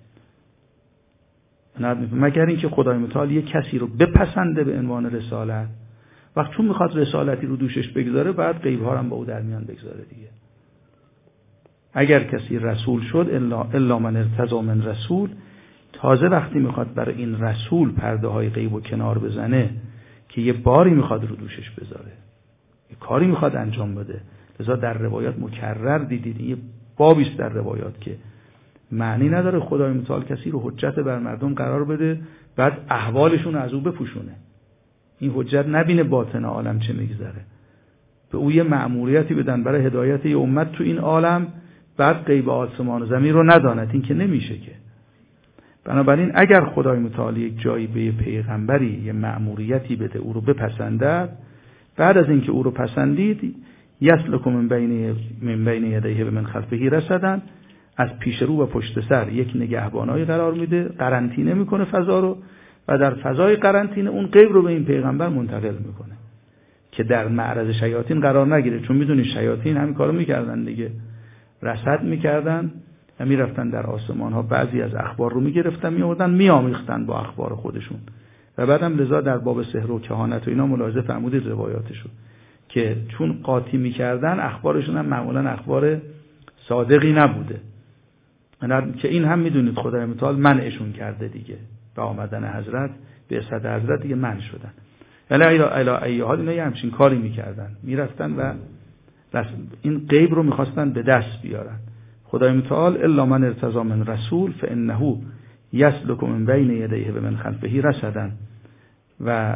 مگر اینکه خدای متعال یک کسی رو بپسنده به عنوان رسالت، وقت چون میخواد رسالتی رو دوشش بگذاره بعد غیب ها رو با او در میان بگذاره دیگه. اگر کسی رسول شد الا من ارتضی من رسول، تازه وقتی میخواد برای این رسول پرده های غیب و کنار بزنه که یه باری میخواد رو دوشش بذاره، یه کاری میخواد انجام بده. لذا در روایات مکرر دیدید، یه بابی است در روایات که معنی نداره خدای متعال کسی رو حجت بر مردم قرار بده بعد احوالشون از او بپوشونه. این حجت نبینه باطن عالم چه میگذره، به او یه مأموریتی بدن برای هدایت یه امت تو این عالم، بعد غیب آسمان و زمین رو نداند. این که نمیشه که. بنابراین اگر خدای متعال یک جایی به یه پیغمبری یه مأموریتی بده، او رو بپسندد، بعد از اینکه او رو پسندید، یسلک من بین یدیه و من خلفه رصدا، از پیش رو و پشت سر یک نگهبانایی قرار میده، قرنطینه میکنه فضا رو، و در فضای قرنطینه اون غیب رو به این پیغمبر منتقل میکنه که در معرض شیاطین قرار نگیره. چون میدونید شیاطین همین کارو میکردن دیگه، رصد میکردن و میرفتن در آسمان ها، بعضی از اخبار رو میگرفتن میآوردن میآمیختن با اخبار خودشون، و بعدم لذا در باب سحر و کهانت و اینا ملاحظه فرمودید روایاتشو که چون قاطی میکردن اخبارشون هم معمولا اخبار صادقی نبوده، که این هم میدونید خدای متعال منعشون کرده دیگه، به آمدن حضرت، به بعثت حضرت دیگه منع شدن. الی ای حال اینا همچین کاری میکردن، میرفتن و این غیب رو میخواستن به دست بیارن. خدای متعال الا من ارتضی من رسول فانه یسلک من بین یدیه و من خلفه رصدا، و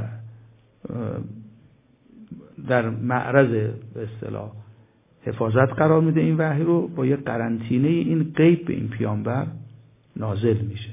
در معرض به اصطلاح حفاظت قرار میده این وحی رو، با یه قرنطینه این غیب به این پیامبر نازل میشه.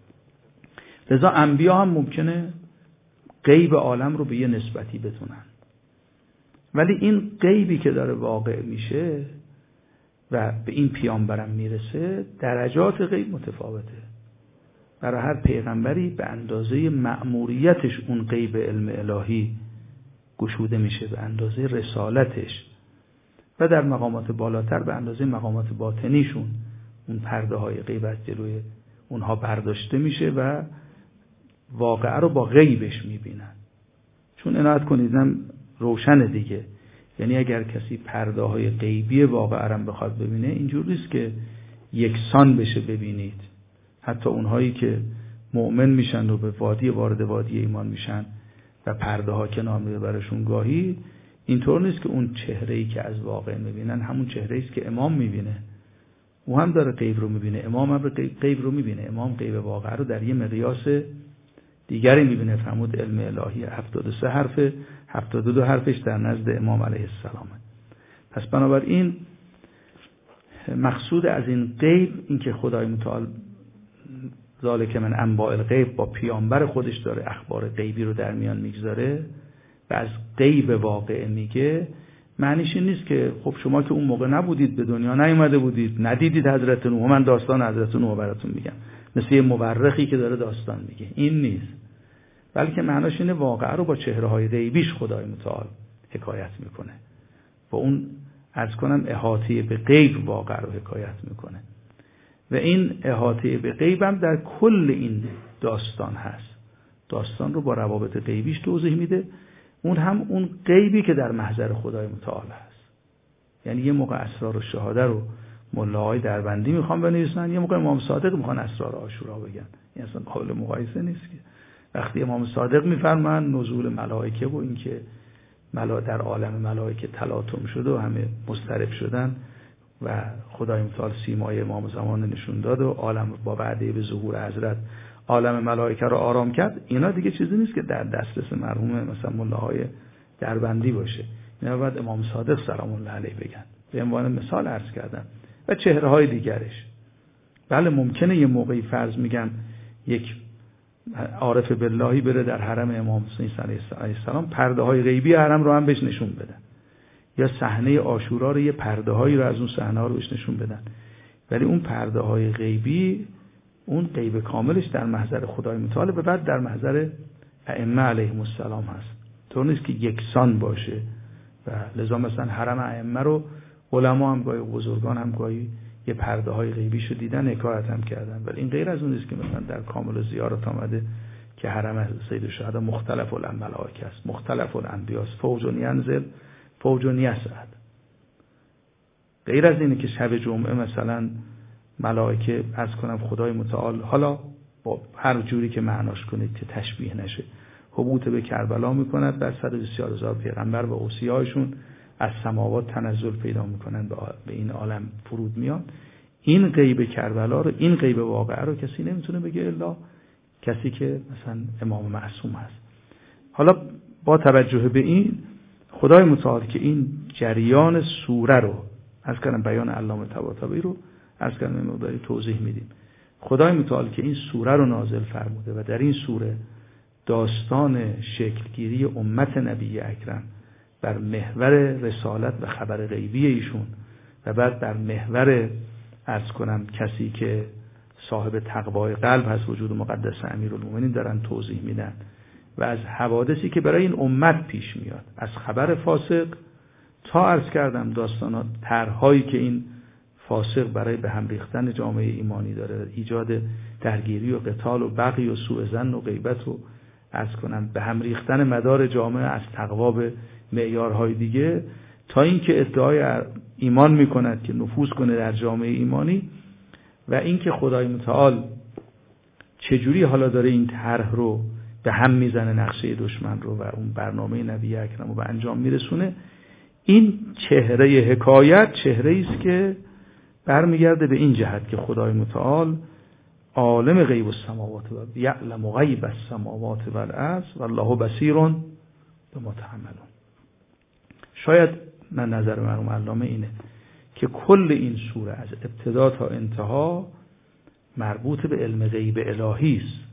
لذا انبیا هم ممکنه غیب عالم رو به یه نسبتی بتونن، ولی این غیبی که داره واقع میشه و به این پیامبرم میرسه، درجات غیب متفاوته. برای هر پیغمبری به اندازه مأموریتش اون غیب علم الهی گشوده میشه، به اندازه رسالتش، و در مقامات بالاتر به اندازه مقامات باطنیشون اون پرده های غیب از جلوی اونها برداشته میشه و واقعه رو با غیبش میبینن. چون عنایت کنیدم روشن دیگه، یعنی اگر کسی پرده های غیبی واقعه رو بخواد ببینه، اینجور نیست که یکسان بشه ببینید. حتی اونهایی که مؤمن میشن و به وارد وادی ایمان میشن و پرده ها کنار میره براشون، گاهی اینطور نیست که اون چهره‌ای که از واقع میبینن همون چهره‌ای است که امام میبینه. او هم داره غیب رو میبینه، امام هم غیب رو میبینه. امام غیب واقعه رو در یه مقیاس دیگری میبینه. فرمود علم الهی 73 حرف، 72 حرفش در نزد امام علیه السلام. پس بنابراین مقصود از این غیب این که خدای متعال ذالک من انباء الغیب با پیامبر خودش داره اخبار غیبی رو در میان میگذاره و از غیب واقع میگه. معنیش این نیست که خب شما که اون موقع نبودید، به دنیا نیومده بودید، ندیدید حضرت نوح، من داستان حضرت نوح براتون میگم، مثل یه مورخی که داره داستان میگه. این نیست، بلکه معناش اینه واقعه رو با چهره‌های غیبیش خدای متعال حکایت میکنه، و اون عرض کنم احاطه به غیب واقعه رو حکایت میکنه. و این احاطه به غیب هم در کل این داستان هست. داستان رو با روابط غیبیش توضیح میده. اون هم اون غیبی که در محضر خدای متعال هست. یعنی یه موقع اسرار الشهاده رو ملاهای دربندی میخوان بنویسن، یه موقع امام صادق میخوان اسرار عاشورا بگن. این اصلا قابل مقایسه نیست که وقتی امام صادق میفرمان نزول ملائکه و اینکه در عالم ملائکه تلاطم شده و همه مضطرب شدن و خدای متعال سیمای امام زمان نشون داد و عالم با وعده به ظهور حضرت عالم ملائکه رو آرام کرد، اینا دیگه چیزی نیست که در دسترس مرحوم مثلا ملاهای دربندی باشه. اینا باید امام صادق سلام الله علیه بگن. به عنوان مثال عرض کردم. و چهره‌های دیگرش. بله ممکنه یه موقعی فرض میگم یک عارف باللهی بره در حرم امام حسین علیه السلام، پرده‌های غیبی حرم رو هم بهش نشون بدن، یا صحنه عاشورا رو یه پرده‌هایی رو از اون صحنه‌ها رو بهش نشون بدن، ولی اون پرده‌های غیبی اون غیب کاملش در محضر خدای متعال و بعد در محضر ائمه علیهم السلام هست. طور نیست که یکسان باشه و لذا مثلا حرم ائمه رو علما هم گاهی بزرگان هم گاهی یه پرده‌های غیبیشو دیدن، حکایت هم کردن، ولی این غیر از اون نیست که مثلا در کامل زیارت آمده که حرم سید الشهدا مختلف الملائکه است، مختلف الانبیاء است، فوج ینزل فوج یصعد. غیر از اینه که شب جمعه مثلا ملائکه از کنم خدای متعال حالا با هر جوری که معناش کنید که تشبیه نشه، هبوط به کربلا میکند، در 124,000 پیغمبر و اوصیایشون از سماوات تنزل پیدا میکنن، به این عالم فرود میان. این غیب کربلا رو، این غیب واقعه رو کسی نمیتونه بگه الا کسی که مثلا امام معصوم هست. حالا با توجه به این، خدای متعال که این جریان سوره رو از کردم، بیان علامه طباطبایی رو از کردم مقداری توضیح میدیم. خدای متعال که این سوره رو نازل فرموده و در این سوره داستان شکلگیری امت نبی اکرم بر محور رسالت و خبر غیبی ایشون و بعد بر محور عرض کنم کسی که صاحب تقوای قلب هست، وجود مقدس امیرالمومنین، دارن توضیح میدن و از حوادثی که برای این امت پیش میاد، از خبر فاسق تا عرض کردم داستانات طرح‌هایی که این فاسق برای به هم ریختن جامعه ایمانی داره، ایجاد درگیری و قتال و بغی و سوء ظن و غیبت و عرض کنم به هم ریختن مدار جامعه از تقوا به معیارهای دیگه، تا اینکه ادعای ایمان میکند که نفوذ کنه در جامعه ایمانی، و اینکه خدای متعال چجوری حالا داره این طرح رو به هم میزنه، نقشه دشمن رو و اون برنامه نبی اکرم رو به انجام میرسونه. این چهره حکایت چهره است که برمیگرده به این جهت که خدای متعال عالم غیب السماوات و یعلم غیب السماوات و الارض والله بصیر بما تعملون. شاید من نظر مرحوم علامه اینه که کل این سوره از ابتدا تا انتها مربوط به علم غیب الهی است.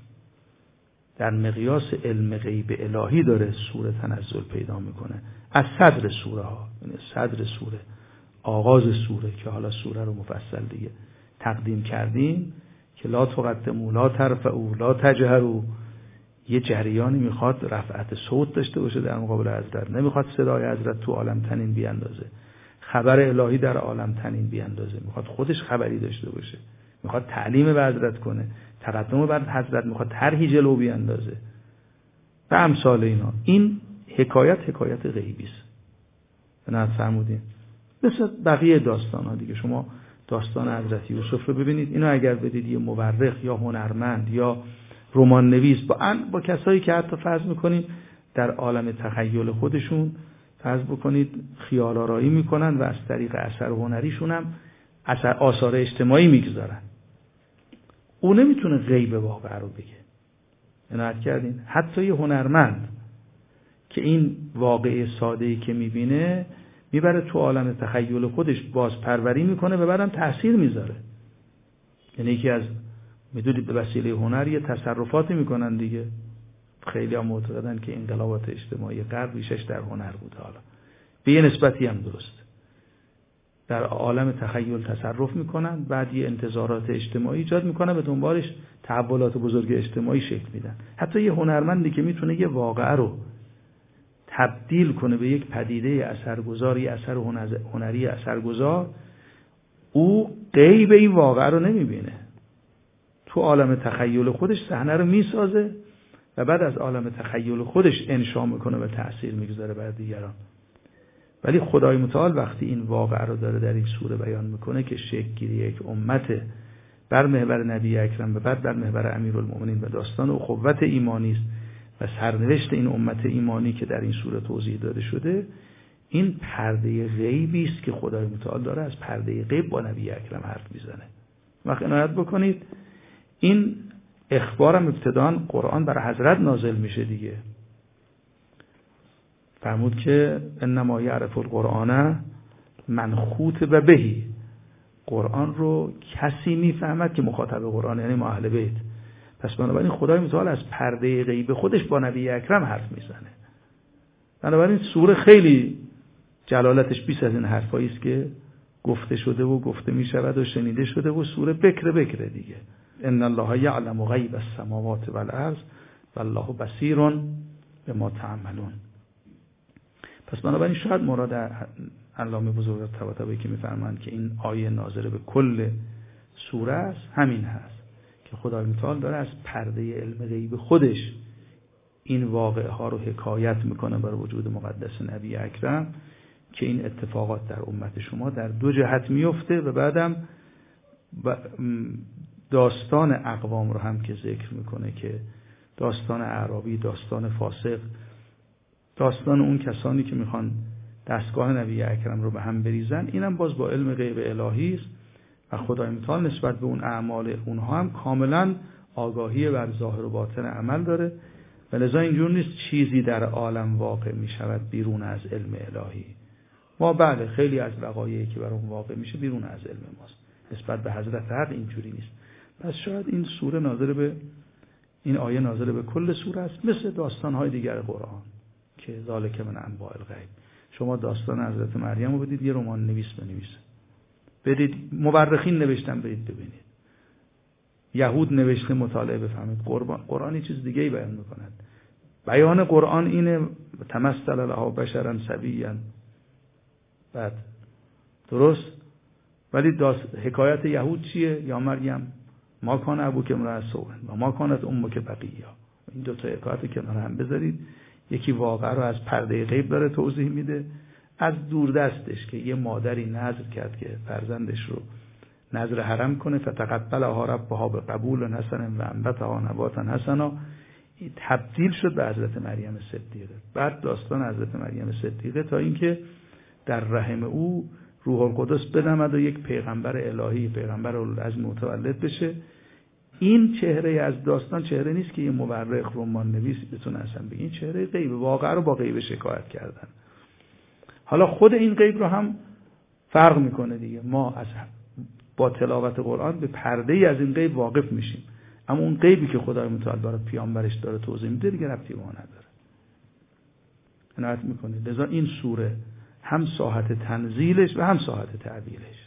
در مقیاس علم غیب الهی داره سوره تنزل پیدا میکنه، از صدر سوره ها، یعنی صدر سوره، آغاز سوره که حالا سوره رو مفصل دیگه تقدیم کردیم که لا تقدموا لا ترفعوا لا تجهروا، یه جریانی میخواد رفعت صوت داشته باشه در مقابل حضرت، نمیخواد صدای حضرت تو عالم تنین بیاندازه، خبر الهی در عالم تنین بیاندازه، میخواد خودش خبری داشته باشه، میخواد تعلیم به حضرت کنه، تقدم بر حضرت، میخواد طرحی جلو بیاندازه و امثال اینا. این حکایت غیبی است. نه فرمودین مثل بقیه داستان ها دیگه. شما داستان حضرت یوسف رو ببینید، اینو اگر بدید یه مورخ یا هنرمند یا رمان نویس با کسایی که حتی فرض میکنید در عالم تخیل خودشون فرض بکنید خیال آرایی میکنن و از طریق اثر هنریشون هم آثار اجتماعی میگذارن، او نمیتونه غیب واقع رو بگه. عنایت کردین؟ حتی یه هنرمند که این واقعه ساده‌ای که میبینه میبره تو عالم تخیل خودش بازپروری میکنه و بعدم تأثیر میذاره. یعنی یکی از میدونید به وسیله هنر یه تصرفاتی میکنن دیگه. خیلی هم معتقدن که انقلابات اجتماعی غرب ریشش در هنر بوده، حالا به یه نسبتی هم درست. در عالم تخیل تصرف میکنن، بعد یه انتظارات اجتماعی ایجاد میکنن، به دنبالش تحولات بزرگ اجتماعی شکل میدن. حتی یه هنرمندی که میتونه یه واقعه رو تبدیل کنه به یک پدیده اثرگذار، یه اثر هنری اثرگذار، او غیب این واقعه رو نمیبینه، تو عالم تخیل خودش صحنه رو میسازه و بعد از عالم تخیل خودش انشا میکنه و تأثیر میگذاره بر دیگران. ولی خدای متعال وقتی این واقعه رو داره در این سوره بیان میکنه که شکل گیری یک امت بر محور نبی اکرم و بعد بر محور امیرالمومنین و داستان اخوت ایمانی است و سرنوشت این امت ایمانی که در این سوره توضیح داده شده، این پرده غیبی است که خدای متعال داره از پرده غیب با نبی اکرم حرف میزنه. وقتی عنایت بکنید این اخبارم ابتداً قرآن بر حضرت نازل میشه دیگه. فرمود که انما یعرف القرآن من خاطب بهی، قرآن رو کسی میفهمد که مخاطب قرآن، یعنی ما اهل بیت. پس بنابراین خدای متعال از پرده غیب خودش با نبی اکرم حرف میزنه. بنابراین سوره خیلی جلالتش بیش از این حرفایی است که گفته شده و گفته میشود و شنیده شده و سوره بکره دیگه. ان الله یعلم غیب السماوات والارض والله بصیر بما تعملون. پس بنابراین شاید مراد علامه بزرگ طباطبایی که میفرمایند که این آیه ناظر به کل سوره است همین هست که خدای متعال داره از پرده علم غیب خودش این واقعه ها رو حکایت میکنه بر وجود مقدس نبی اکرم که این اتفاقات در امت شما در دو جهت میفته و بعدم داستان اقوام رو هم که ذکر میکنه که داستان اعرابی، داستان فاسق، داستان اون کسانی که میخوان دستگاه نبی اکرم رو به هم بریزن، اینم باز با علم غیب الهی است و خدای متعال نسبت به اون اعمال اونها هم کاملا آگاهی بر ظاهر و باطن عمل داره و لذا اینجور نیست چیزی در عالم واقع میشود بیرون از علم الهی. ما بله خیلی از وقایعی که بر اون واقع میشه بیرون از علم ماست، نسبت به حضرت حق اینجوری نیست. پس شاید این سوره ناظر به این آیه ناظر به کل سوره است، مثل داستان‌های دیگر قرآن که ذالک من انباء الغیب. شما داستان حضرت مریم رو بدید یه رمان نویس بنویسه، برید مورخین نوشتن برید ببینید، یهود نوشته مطالعه بفهمید. قرآن یه چیز دیگه‌ای بیان می‌کند. بیان قرآن اینه تمثل لها بشرا سویا، بعد درست، ولی حکایت یهود چیه؟ یا مریم ما کان ابوک امرأ سوء و ما کانت امک بغیا. این دو تا حکایت کنار هم بذارید، یکی واقعا رو از پرده غیب داره توضیح میده، از دور دستش که یه مادری نذر کرد که فرزندش رو نذر حرم کنه، فتقبلها ربها بقبول حسن و انبتها نباتا حسنا، تبدیل شد به حضرت مریم صدیقه. بعد داستان حضرت مریم صدیقه تا اینکه در رحم او روح القدس بدمد و یک پیغمبر الهی، پیغمبر اولوالعزم متولد بشه. این چهره از داستان چهره نیست که یه مورخ رمان نویس بتونه اصلا بگه، این چهره غیب، واقعا رو با غیب شکایت کردن. حالا خود این غیب رو هم فرق میکنه دیگه، ما از با تلاوت قرآن به پرده ای از این غیب واقف میشیم، اما اون غیبی که خدای متعال برای پیامبرش داره توضیح میده دیگه ربطی به ما نداره. عنایت میکنید. لذا این سوره هم ساحت تنزیلش و هم ساحت تعبیرش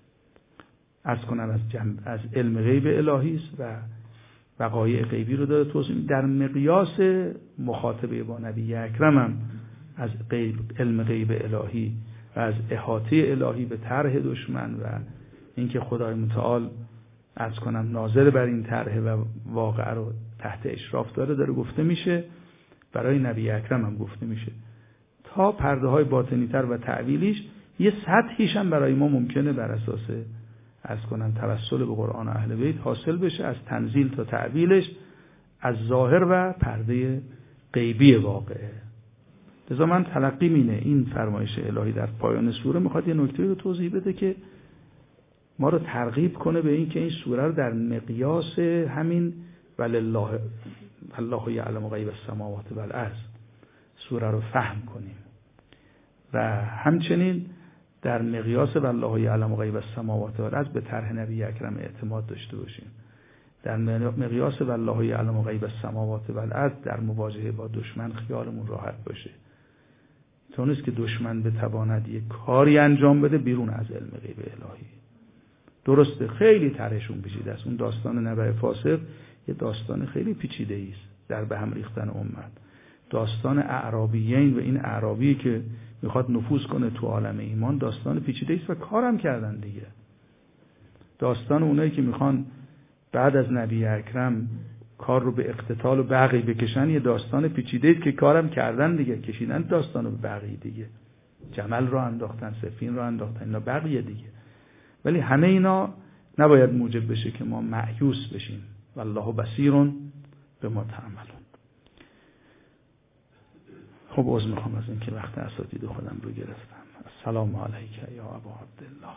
عرض کنم از علم غیب الهی است و وقایع غیبی رو داره توضیح میده. در مقیاس مخاطبه با نبی اکرم هم از علم غیب الهی و از احاطه الهی به طرح دشمن و اینکه خدای متعال عرض کنم ناظر بر این طرح و واقعه رو تحت اشراف داره گفته میشه. برای نبی اکرم هم گفته میشه تا پرده های باطنی تر و تعویلیش یه سطحیش هم برای ما ممکنه بر اساس عرض کنم توسل به قرآن اهل بیت حاصل بشه، از تنزیل تا تعویلش، از ظاهر و پرده غیبی واقعه. لذا من تلقی مینه این فرمایش الهی در پایان سوره میخواد یه نکته رو توضیح بده که ما رو ترغیب کنه به این که این سوره رو در مقیاس همین ولله الله یعلم غیب السماوات والارض سوره رو فهم کنیم و همچنین در مقیاس والله یعلم غیب السماوات والارض به طرح نبی اکرم اعتماد داشته باشیم. در مقیاس والله یعلم غیب السماوات والارض در مواجهه با دشمن خیالمون راحت باشه. تا نیست که دشمن بتواند یک کاری انجام بده بیرون از علم غیب الهی. درسته خیلی طرحشون پیچیده است. اون داستان نبع فاسق یه داستان خیلی پیچیده است در به هم ریختن امت. داستان اعرابیین و این اعرابی که میخواد نفوذ کنه تو عالم ایمان داستان پیچیده است و کارم کردن دیگه. داستان اونایی که میخوان بعد از نبی اکرم کار رو به اقتتال و بغی بکشن یه داستان پیچیده است که کارم کردن دیگه، کشیدن داستان رو به بغی دیگه، جمل رو انداختن، سفین رو انداختن، اینا بغیه دیگه. ولی همه اینا نباید موجب بشه که ما مأیوس بشیم. والله بصیر بما تعملون. خب عذر میخوام از اینکه وقت اساتید خودم رو گرفتم. السلام علیک یا ابا عبدالله.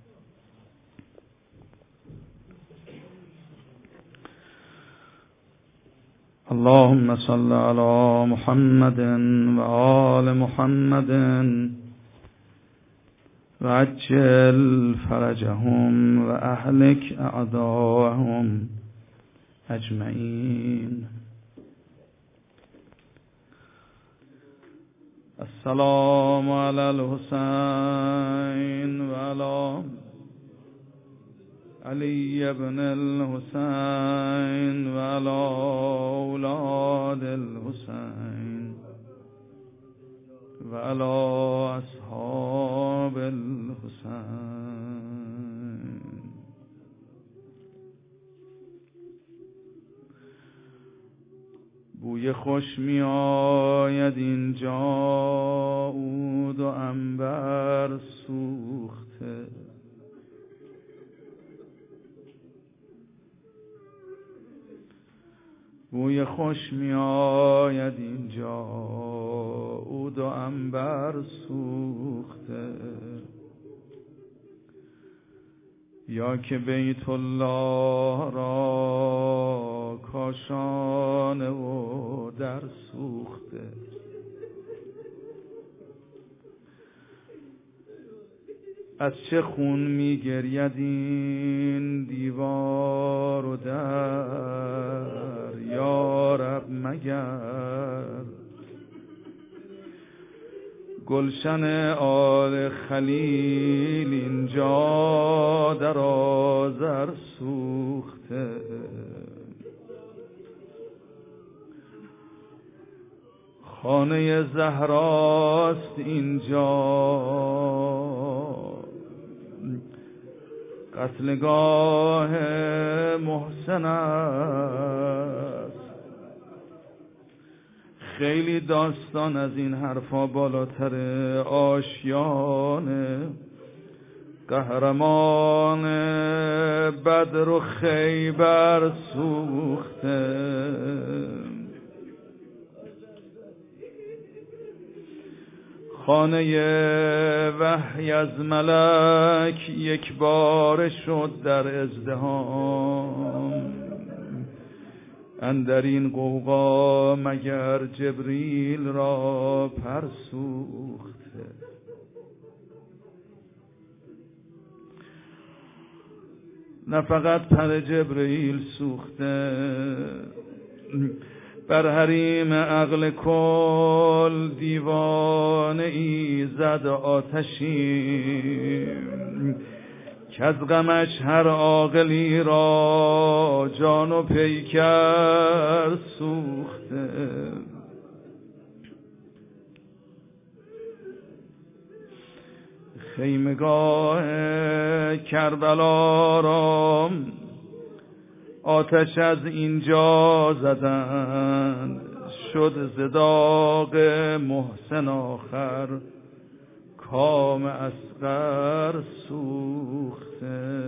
اللهم صل علی محمد و آل محمد و عجل فرجهم و اهلک اعداءهم اجمعین. السلام علی الحسین و علی علی ابن الحسین و علی اولاد الحسین و علی اصحاب الحسین. بوی خوش می آید اینجا عود و عنبر سوخته، بوی خوش می آید اینجا عود و عنبر سوخته، یا که بیت الله را کاشانه و در سوخته. از چه خون می گرید این دیوار و در، یا رب مگر گلشن آل خلیل اینجا در آذر سوخته. خانه زهراست اینجا قتلگاه محسن است. خیلی داستان از این حرفا بالاتر. آشیانه قهرمان بدر و خیبر سوخته. خانه وحی از ملک یک بار شد در ازدحام. اندر این غوغا مگر جبریل را پر سوخته. نه فقط پر جبریل سوخته، بر حریم عقل کل دیوانه ای زد آتشی، که از غمش هر عاقلی را جان و پیکر سوخته. خیمگاه کربلا را آتش از اینجا زدند، شد ز داغ محسن آخر کام اصغر سوخته.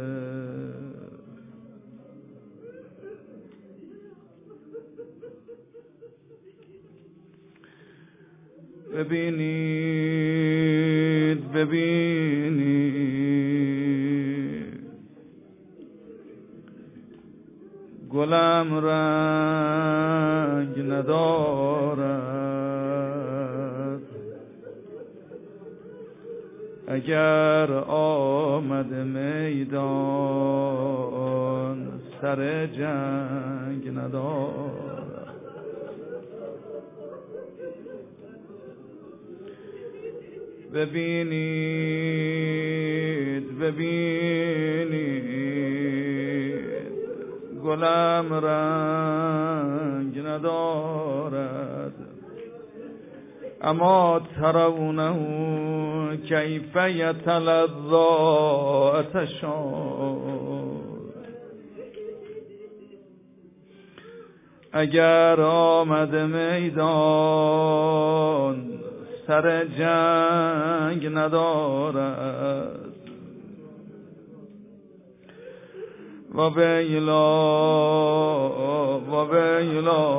ببینید گلم رنگ ندارد، اگر آمد میدان سر جنگ ندارد. ببینید گلم رنگ ندارد، اما ترونه کیف یتلظی عطشان. اگر آمد میدان سر جنگ ندارد. و ویلا و ویلا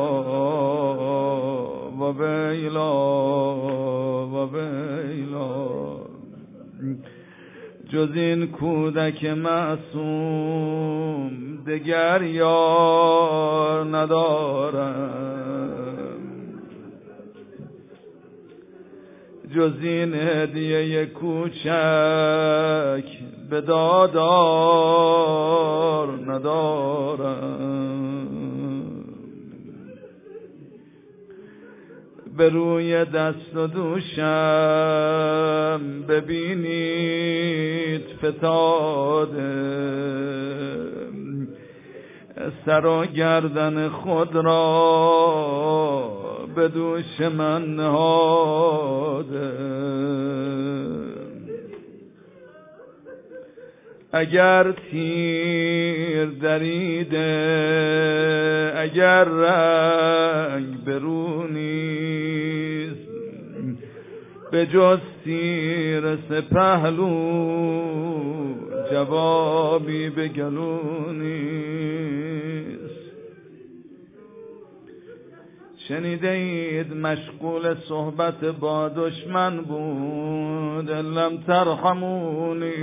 و ویلا و ویلا، جز این کودک معصوم دگر یار ندارم، جز این هدیه کوچک به دادار ندارم. به روی دست و دوشم ببینید فتاده، سر و گردن خود را به دوش من نهاده. اگر تیر دریده، اگر رنگ برونیست، به جز تیر سپهلو جوابی به گلو نیست. شنیدید مشغول صحبت با دشمن بود، لم ترحمونی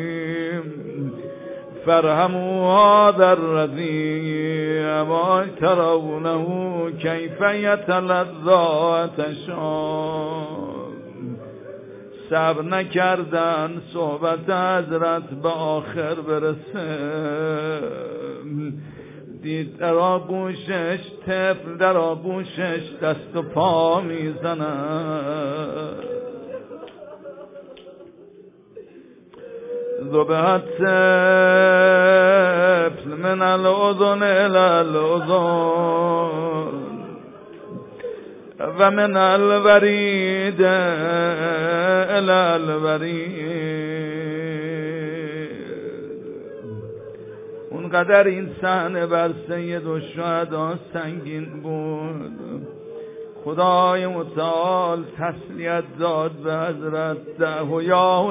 فرهموا در رضی اما ترونه کیف یتلذا تشان. صبر نکردن صحبت حضرت به آخر برسه، دید در آغوشش طفل در آغوشش دست و پا میزند. ذبحت طفل من الاذن الى الاذن و من الورید الى الورید. اونقدر این صحنه بر سید الشهدا سنگین بود، خدای متعال تسلیت داد به حضرت، دعو یا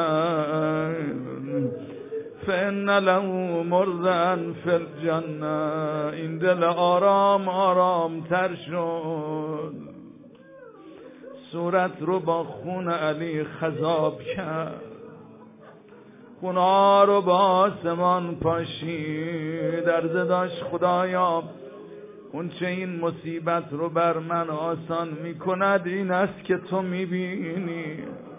حسین فإن له مرضا فی الجنه. این دل آرام آرام تر شد، صورت رو با خون علی خضاب کرد، خونا رو با آسمان پاشید، عرض داشت خدایا اون چه این مصیبت رو بر من آسان میکند این است که تو میبینی.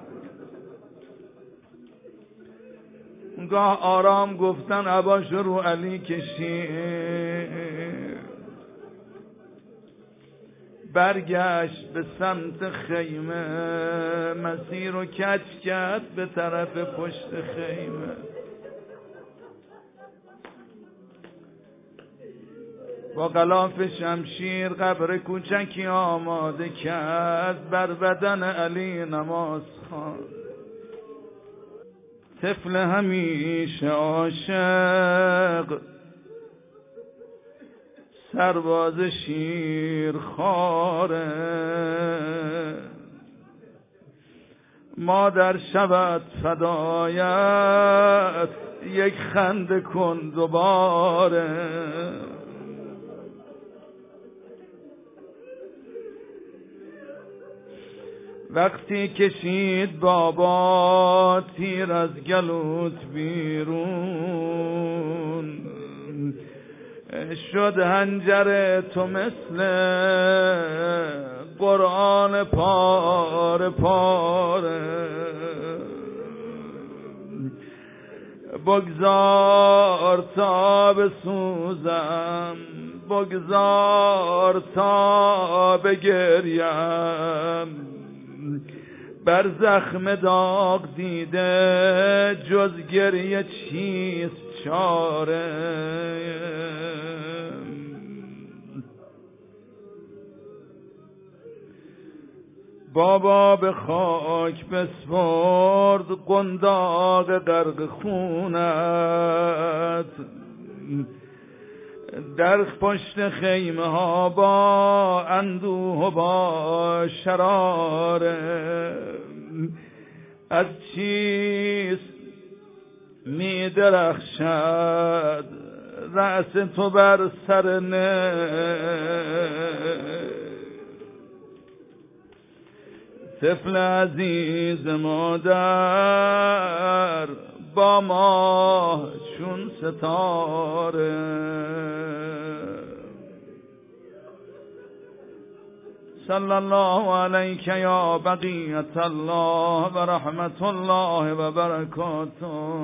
اونگاه آرام گفتن عباش رو علی کشید، برگشت به سمت خیمه، مسیر رو کج کرد به طرف پشت خیمه. با غلاف شمشیر قبر کوچکی آماده کرد، بر بدن علی نماز خواند. طفل همیشه عاشق، سرباز شیر خاره، مادر شود فدایت یک خنده کن دوباره. وقتی کشید بابا تیر از گلوت بیرون، شد حنجر تو مثل قرآن پاره پاره. بگذار تا بسوزم، بگذار تا بگریم، بر زخم داغ دیده جز گریه چیست چاره. بابا به خاک بسپرد قنداق غرق خونت، در پشت خیمه ها با اندوه و با شراره. از چیست می درخشد رأس تو بر سر طفل عزیز مادر با ماه چون ستاره. صلی الله علیک یا بقیت الله و رحمت الله و برکاته.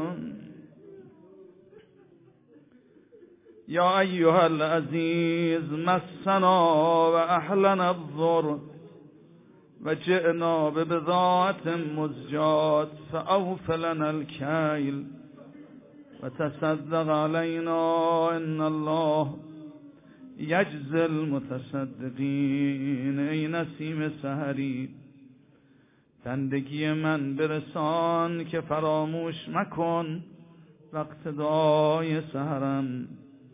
یا ایها العزیز مسنا و اهلنا الضر و جئنا ببضاعة مزجات فأوف لنا الكيل و تصدق علينا ان الله یجزی المتصدقین. ای نسیم سحری بندگی من برسان که فراموش مکن وقت دعای سحرم.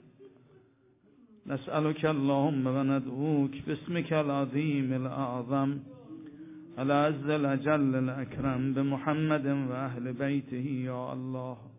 نسألك اللهم و ندعوک باسمك العظیم الاعظم العز الاجل الاکرم بمحمد و اهل بیته یا الله.